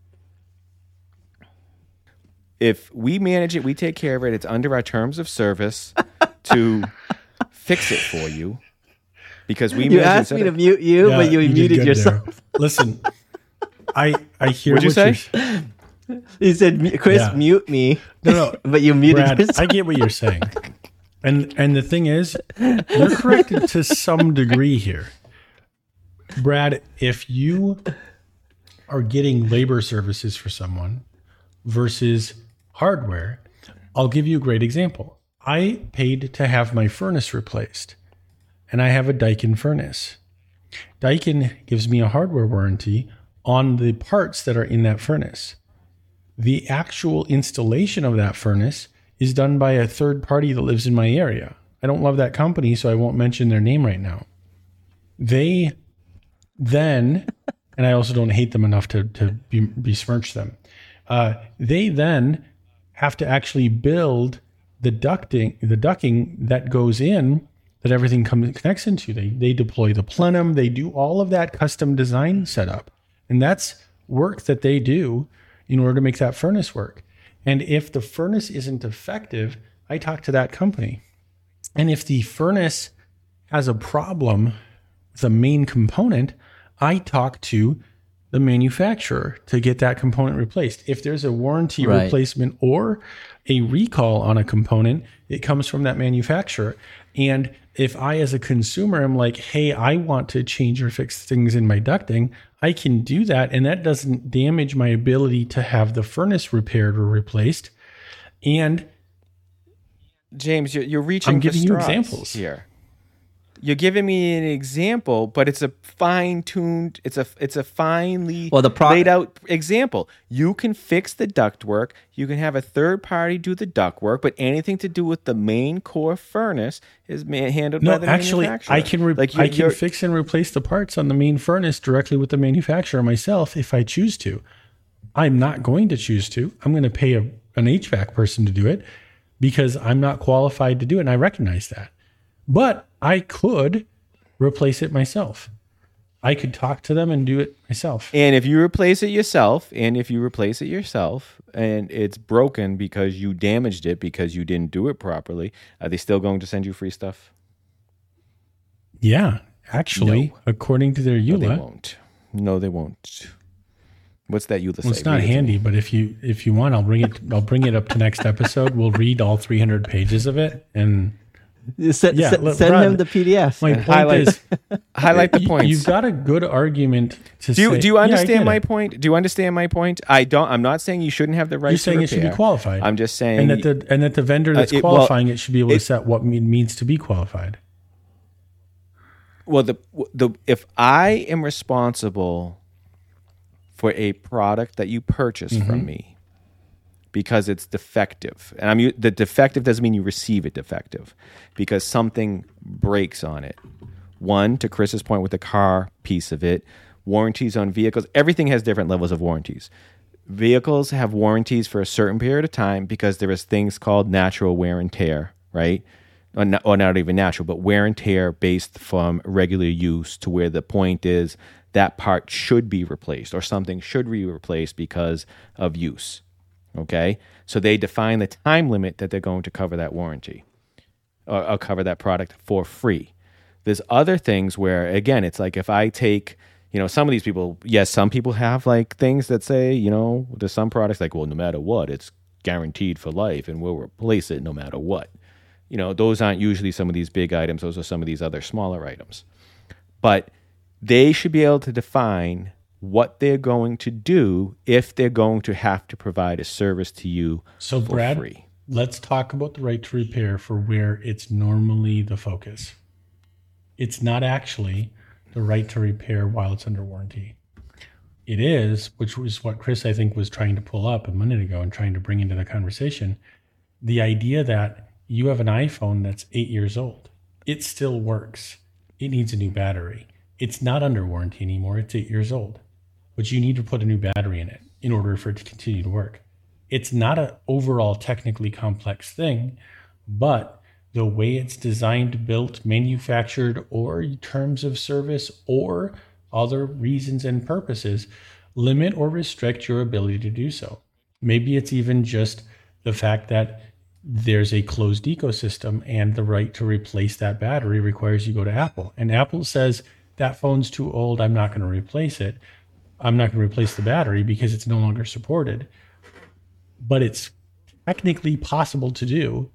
Speaker 1: If we manage it, we take care of it. It's under our terms of service to fix it for you because we.
Speaker 3: You
Speaker 1: manage it
Speaker 3: asked me
Speaker 1: instead
Speaker 3: to
Speaker 1: of-
Speaker 3: mute you,
Speaker 2: yeah,
Speaker 3: but you,
Speaker 2: did
Speaker 3: muted
Speaker 2: good
Speaker 3: yourself.
Speaker 2: there. Listen, I I hear
Speaker 1: What'd you
Speaker 2: what
Speaker 1: say?
Speaker 2: you're-
Speaker 3: You said, "Mu- Chris,
Speaker 2: Yeah.
Speaker 3: mute me."
Speaker 2: No, no,
Speaker 3: but you muted
Speaker 2: Brad,
Speaker 3: yourself.
Speaker 2: I get what you're saying. And and the thing is, you're correct to some degree here. Brad, if you are getting labor services for someone versus hardware, I'll give you a great example. I paid to have my furnace replaced, and I have a Daikin furnace. Daikin gives me a hardware warranty on the parts that are in that furnace. The actual installation of that furnace is done by a third party that lives in my area. I don't love that company, so I won't mention their name right now. They then, and I also don't hate them enough to, to be, besmirch them. Uh, they then have to actually build the ducting, the ducking that goes in that everything comes connects into. They they deploy the plenum. They do all of that custom design setup, and that's work that they do in order to make that furnace work. And if the furnace isn't effective, I talk to that company. And if the furnace has a problem with a main component, I talk to the manufacturer to get that component replaced. If there's a warranty
Speaker 3: Right.
Speaker 2: replacement or a recall on a component, it comes from that manufacturer. And if I, as a consumer, am like, hey, I want to change or fix things in my ducting, I can do that. And that doesn't damage my ability to have the furnace repaired or replaced. And
Speaker 1: James, you're, you're reaching
Speaker 2: I'm giving
Speaker 1: for
Speaker 2: you
Speaker 1: straws
Speaker 2: examples
Speaker 1: here. You're giving me an example, but it's a fine-tuned, it's a it's a finely
Speaker 3: Well, the pro-
Speaker 1: laid out example. You can fix the ductwork. You can have a third party do the ductwork, but anything to do with the main core furnace is ma- handled by
Speaker 2: no,
Speaker 1: the
Speaker 2: actually,
Speaker 1: manufacturer.
Speaker 2: I can re-
Speaker 1: Like
Speaker 2: I
Speaker 1: you're-
Speaker 2: can
Speaker 1: you're-
Speaker 2: fix and replace the parts on the main furnace directly with the manufacturer myself if I choose to. I'm not going to choose to. I'm going to pay a, an H V A C person to do it because I'm not qualified to do it, and I recognize that. But I could replace it myself. I could talk to them and do it myself.
Speaker 1: And if you replace it yourself, and if you replace it yourself, and it's broken because you damaged it because you didn't do it properly, are they still going to send you free stuff?
Speaker 2: Yeah, actually,
Speaker 1: No.
Speaker 2: according to their
Speaker 1: No, they
Speaker 2: EULA,
Speaker 1: won't. No, they won't. What's that EULA
Speaker 2: well,
Speaker 1: say?
Speaker 2: it's not
Speaker 1: Read it to me.
Speaker 2: handy, but if you if you want, I'll bring it. I'll bring it up to next episode. We'll read all three hundred pages of it, and
Speaker 3: Send,
Speaker 2: Yeah,
Speaker 3: send,
Speaker 2: look,
Speaker 3: send
Speaker 2: Brad,
Speaker 3: him the P D F.
Speaker 2: my point
Speaker 1: highlight-
Speaker 2: is,
Speaker 1: Highlight the
Speaker 2: you-
Speaker 1: points.
Speaker 2: You've got a good argument to
Speaker 1: Do you
Speaker 2: say.
Speaker 1: do you
Speaker 2: Yeah, I
Speaker 1: understand
Speaker 2: get
Speaker 1: my
Speaker 2: it.
Speaker 1: point? Do you understand my point? I don't. I'm not saying you shouldn't have the right.
Speaker 2: You're
Speaker 1: to
Speaker 2: saying it should be
Speaker 1: repair.
Speaker 2: qualified.
Speaker 1: I'm just saying.
Speaker 2: and that the and that the vendor that's
Speaker 1: it- well,
Speaker 2: qualifying it should be able
Speaker 1: it-
Speaker 2: to set what it means to be qualified.
Speaker 1: well, the the if I am responsible for a product that you purchase
Speaker 2: Mm-hmm.
Speaker 1: from me because it's defective, and I'm u- the defective doesn't mean you receive it defective, because something breaks on it. One, to Chris's point with the car piece of it, warranties on vehicles, everything has different levels of warranties. Vehicles have warranties for a certain period of time because there is things called natural wear and tear, right? Or not, or not even natural, but wear and tear based from regular use, to where the point is that part should be replaced or something should be replaced because of use. Okay? So they define the time limit that they're going to cover that warranty or, or cover that product for free. There's other things where, again, it's like if I take, you know, some of these people, yes, some people have like things that say, you know, there's some products like, well, no matter what, it's guaranteed for life and we'll replace it no matter what. You know, those aren't usually some of these big items. Those are some of these other smaller items. But they should be able to define what they're going to do if they're going to have to provide a service to you
Speaker 2: So,
Speaker 1: for
Speaker 2: Brad,
Speaker 1: free.
Speaker 2: let's talk about the right to repair for where it's normally the focus. It's not actually the right to repair while it's under warranty. It is, which was what Chris, I think, was trying to pull up a minute ago and trying to bring into the conversation, the idea that you have an iPhone that's eight years old. It still works. It needs a new battery. It's not under warranty anymore. It's eight years old. But you need to put a new battery in it in order for it to continue to work. It's not an overall technically complex thing, but the way it's designed, built, manufactured, or terms of service, or other reasons and purposes limit or restrict your ability to do so. Maybe it's even just the fact that there's a closed ecosystem and the right to replace that battery requires you go to Apple. And Apple says, that phone's too old, I'm not going to replace it. I'm not going to replace the battery because it's no longer supported. But it's technically possible to do,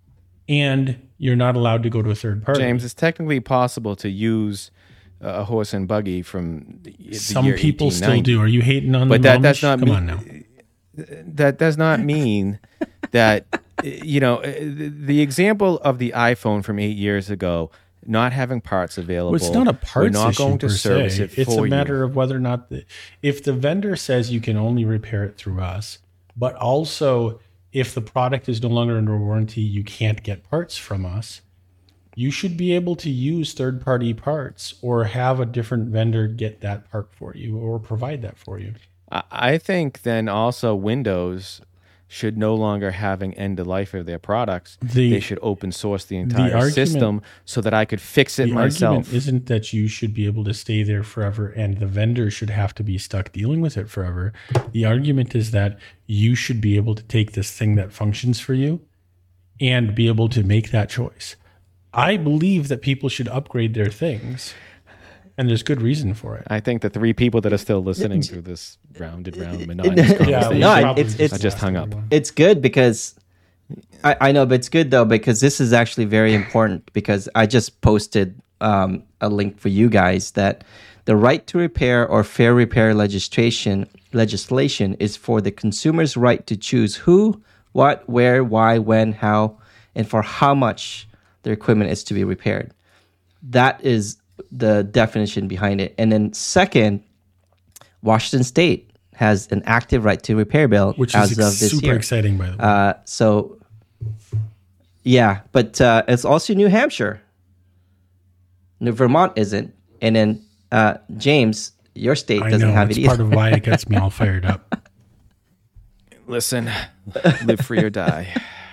Speaker 2: and you're not allowed to go to a third party.
Speaker 1: James, it's technically possible to use a horse and buggy from the the
Speaker 2: Some
Speaker 1: year
Speaker 2: people still
Speaker 1: eighteen ninety.
Speaker 2: do. Are you hating on
Speaker 1: But
Speaker 2: the
Speaker 1: that
Speaker 2: Amish?
Speaker 1: does not
Speaker 2: Come
Speaker 1: mean
Speaker 2: on now.
Speaker 1: that does not mean that, you know, the, the example of the iPhone from eight years ago not having parts available.
Speaker 2: Well, it's not a
Speaker 1: We're
Speaker 2: parts
Speaker 1: not
Speaker 2: issue
Speaker 1: going to
Speaker 2: per
Speaker 1: service
Speaker 2: se.
Speaker 1: it
Speaker 2: It's
Speaker 1: for
Speaker 2: a matter
Speaker 1: you.
Speaker 2: of whether or not the, if the vendor says you can only repair it through us, but also if the product is no longer under warranty, you can't get parts from us. You should be able to use third-party parts or have a different vendor get that part for you or provide that for you.
Speaker 1: I I think then also Windows should no longer having end of life of their products.
Speaker 2: The-
Speaker 1: they should open source the entire
Speaker 2: argument-
Speaker 1: system so that I could fix it
Speaker 2: The
Speaker 1: myself.
Speaker 2: argument isn't that you should be able to stay there forever and the vendor should have to be stuck dealing with it forever. The argument is that you should be able to take this thing that functions for you and be able to make that choice. I believe that people should upgrade their things. and there's good reason for it.
Speaker 1: I think the three people that are still listening through this rounded round monotonous
Speaker 3: Yeah,
Speaker 1: conversation
Speaker 3: no,
Speaker 2: probably
Speaker 3: it's- it's-
Speaker 1: I just hung up.
Speaker 3: It's good because I, I know, but it's good though because this is actually very important because I just posted um, a link for you guys that the right to repair or fair repair legislation legislation is for the consumer's right to choose who, what, where, why, when, how, and for how much their equipment is to be repaired. That is the definition behind it. And then second, Washington State has an active right to repair bill
Speaker 2: Which
Speaker 3: as
Speaker 2: is
Speaker 3: of
Speaker 2: ex-
Speaker 3: this
Speaker 2: super
Speaker 3: year.
Speaker 2: exciting, by the way.
Speaker 3: Uh, so, yeah, but uh, it's also New Hampshire. New Vermont isn't, and then uh, James, your state
Speaker 2: I
Speaker 3: doesn't
Speaker 2: know,
Speaker 3: have
Speaker 2: it's
Speaker 3: it either.
Speaker 2: part of why it gets me all fired up.
Speaker 1: Listen, live free or die.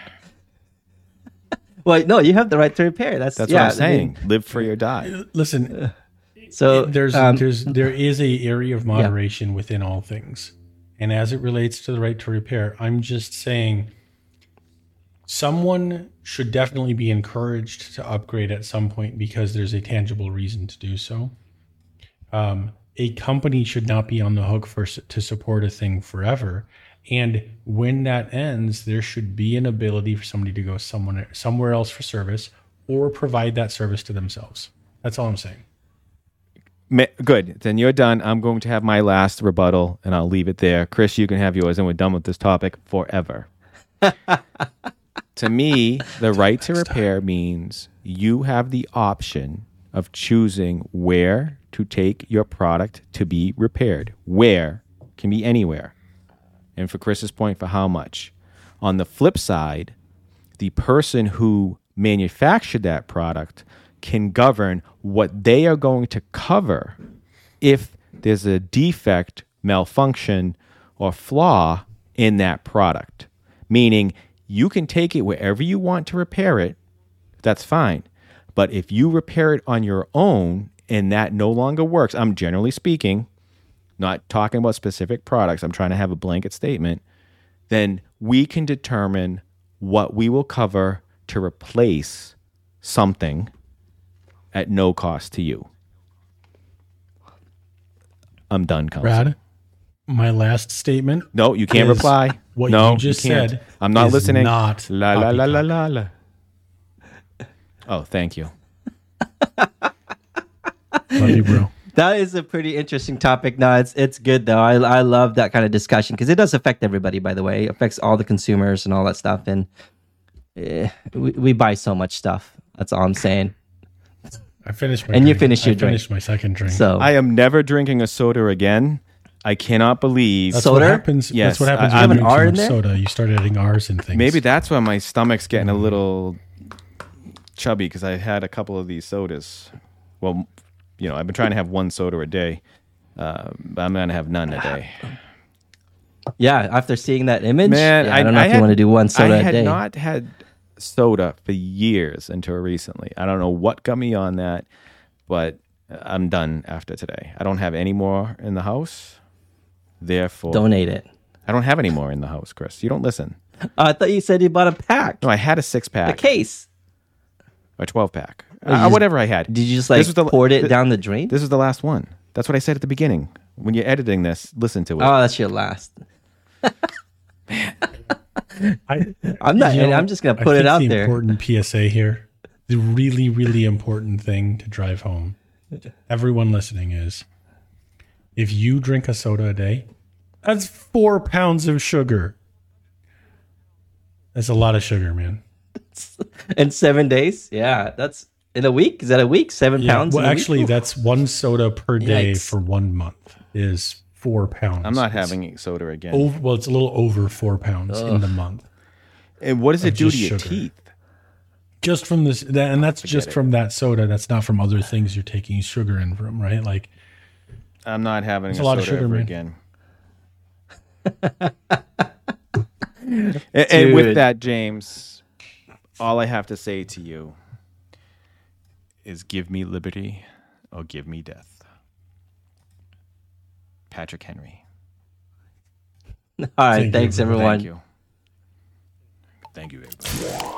Speaker 3: Well, no, you have the right to repair. That's
Speaker 1: That's
Speaker 3: yeah,
Speaker 1: what I'm saying. Live free or die.
Speaker 2: Listen,
Speaker 3: So
Speaker 2: there's
Speaker 3: um,
Speaker 2: there's there is a area of moderation within all things, and as it relates to the right to repair, I'm just saying someone should definitely be encouraged to upgrade at some point because there's a tangible reason to do so. Um, a company should not be on the hook for to support a thing forever, and when that ends, there should be an ability for somebody to go someone somewhere else for service or provide that service to themselves. That's all I'm saying.
Speaker 1: Ma- Good. Then you're done. I'm going to have my last rebuttal, and I'll leave it there. Chris, you can have yours, and we're done with this topic forever. To me, the right to repair means you have the option of choosing where to take your product to be repaired. Where can be anywhere. And for Chris's point, for how much. On the flip side, the person who manufactured that product can govern what they are going to cover if there's a defect, malfunction, or flaw in that product. Meaning, you can take it wherever you want to repair it. That's fine. But if you repair it on your own and that no longer works, I'm generally speaking, not talking about specific products, I'm trying to have a blanket statement, then we can determine what we will cover to replace something at no cost to you. I'm done, counsel.
Speaker 2: Brad, my last statement.
Speaker 1: No, you can't
Speaker 2: is
Speaker 1: reply.
Speaker 2: what
Speaker 1: no,
Speaker 2: you just
Speaker 1: can't.
Speaker 2: said
Speaker 1: I'm not
Speaker 2: is
Speaker 1: listening.
Speaker 2: not
Speaker 1: la la la la
Speaker 2: poppycock.
Speaker 1: la la. Oh, thank you.
Speaker 2: Love you, bro.
Speaker 3: that is a pretty interesting topic. No, it's it's good though. I I love that kind of discussion because it does affect everybody. By the way, it affects all the consumers and all that stuff. And eh, we we buy so much stuff. That's all I'm saying.
Speaker 2: I finished my
Speaker 3: And you
Speaker 2: drink.
Speaker 3: finished your
Speaker 2: I
Speaker 3: drink.
Speaker 2: finished my second drink.
Speaker 3: So
Speaker 1: I am never drinking a soda again. I cannot believe.
Speaker 2: that's
Speaker 3: soda?
Speaker 2: what happens.
Speaker 1: Yes,
Speaker 2: That's what happens
Speaker 1: I-
Speaker 2: when
Speaker 1: I
Speaker 2: you
Speaker 3: have
Speaker 2: drink
Speaker 3: an
Speaker 2: too
Speaker 3: R
Speaker 2: much
Speaker 3: in there?
Speaker 2: soda. You start adding R's and things.
Speaker 1: Maybe that's why my stomach's getting a little chubby because I had a couple of these sodas. Well, you know, I've been trying to have one soda a day. Uh, but I'm going to have none a day.
Speaker 3: yeah, after seeing that image,
Speaker 1: Man,
Speaker 3: yeah, I, don't know if
Speaker 1: had,
Speaker 3: you want to do one soda
Speaker 1: I
Speaker 3: a
Speaker 1: had
Speaker 3: day.
Speaker 1: not had soda for years until recently. I don't know what got me on that, but I'm done after today. I don't have any more in the house. Therefore,
Speaker 3: Donate it.
Speaker 1: I don't have any more in the house, Chris. You don't listen.
Speaker 3: Uh, I thought you said you bought a pack,
Speaker 1: No, I had a six
Speaker 3: a
Speaker 1: pack
Speaker 3: case.
Speaker 1: or twelve pack,
Speaker 3: you
Speaker 1: uh,
Speaker 3: just-
Speaker 1: whatever I had.
Speaker 3: Did you just
Speaker 1: This
Speaker 3: like
Speaker 1: was the-
Speaker 3: poured it
Speaker 1: th-
Speaker 3: down the drain?
Speaker 1: This is the last one. That's what I said at the beginning. When you're editing this, listen to it.
Speaker 3: Oh, that's your last.
Speaker 2: I,
Speaker 3: I'm not.
Speaker 2: you know,
Speaker 3: I'm just gonna
Speaker 2: I
Speaker 3: put it
Speaker 2: think
Speaker 3: out
Speaker 2: the
Speaker 3: there.
Speaker 2: Important P S A here. The really, really important thing to drive home, everyone listening, is if you drink a soda a day, that's four pounds of sugar. That's a lot of sugar, man.
Speaker 3: In seven days, yeah, that's in a week. Is that a week? Seven
Speaker 2: Yeah,
Speaker 3: pounds.
Speaker 2: well,
Speaker 3: in a week?
Speaker 2: actually, that's one soda per day
Speaker 3: Yikes.
Speaker 2: for one month is four pounds.
Speaker 1: I'm not
Speaker 2: It's
Speaker 1: having soda again.
Speaker 2: Over, well, it's a little over four pounds in the month.
Speaker 1: And what does it
Speaker 2: of
Speaker 1: do to
Speaker 2: just
Speaker 1: your
Speaker 2: sugar.
Speaker 1: teeth?
Speaker 2: Just from this, that, and that's just
Speaker 1: it.
Speaker 2: from that soda. That's not from other things you're taking sugar in from, right? Like,
Speaker 1: I'm not having a,
Speaker 2: a lot
Speaker 1: soda
Speaker 2: of sugar,
Speaker 1: ever
Speaker 2: man.
Speaker 1: again. and, and with
Speaker 3: Dude.
Speaker 1: that, James, all I have to say to you is give me liberty or give me death. Patrick Henry.
Speaker 3: All right,
Speaker 2: Thank you,
Speaker 3: thanks
Speaker 2: bro.
Speaker 3: everyone.
Speaker 1: Thank you. Thank you, everybody.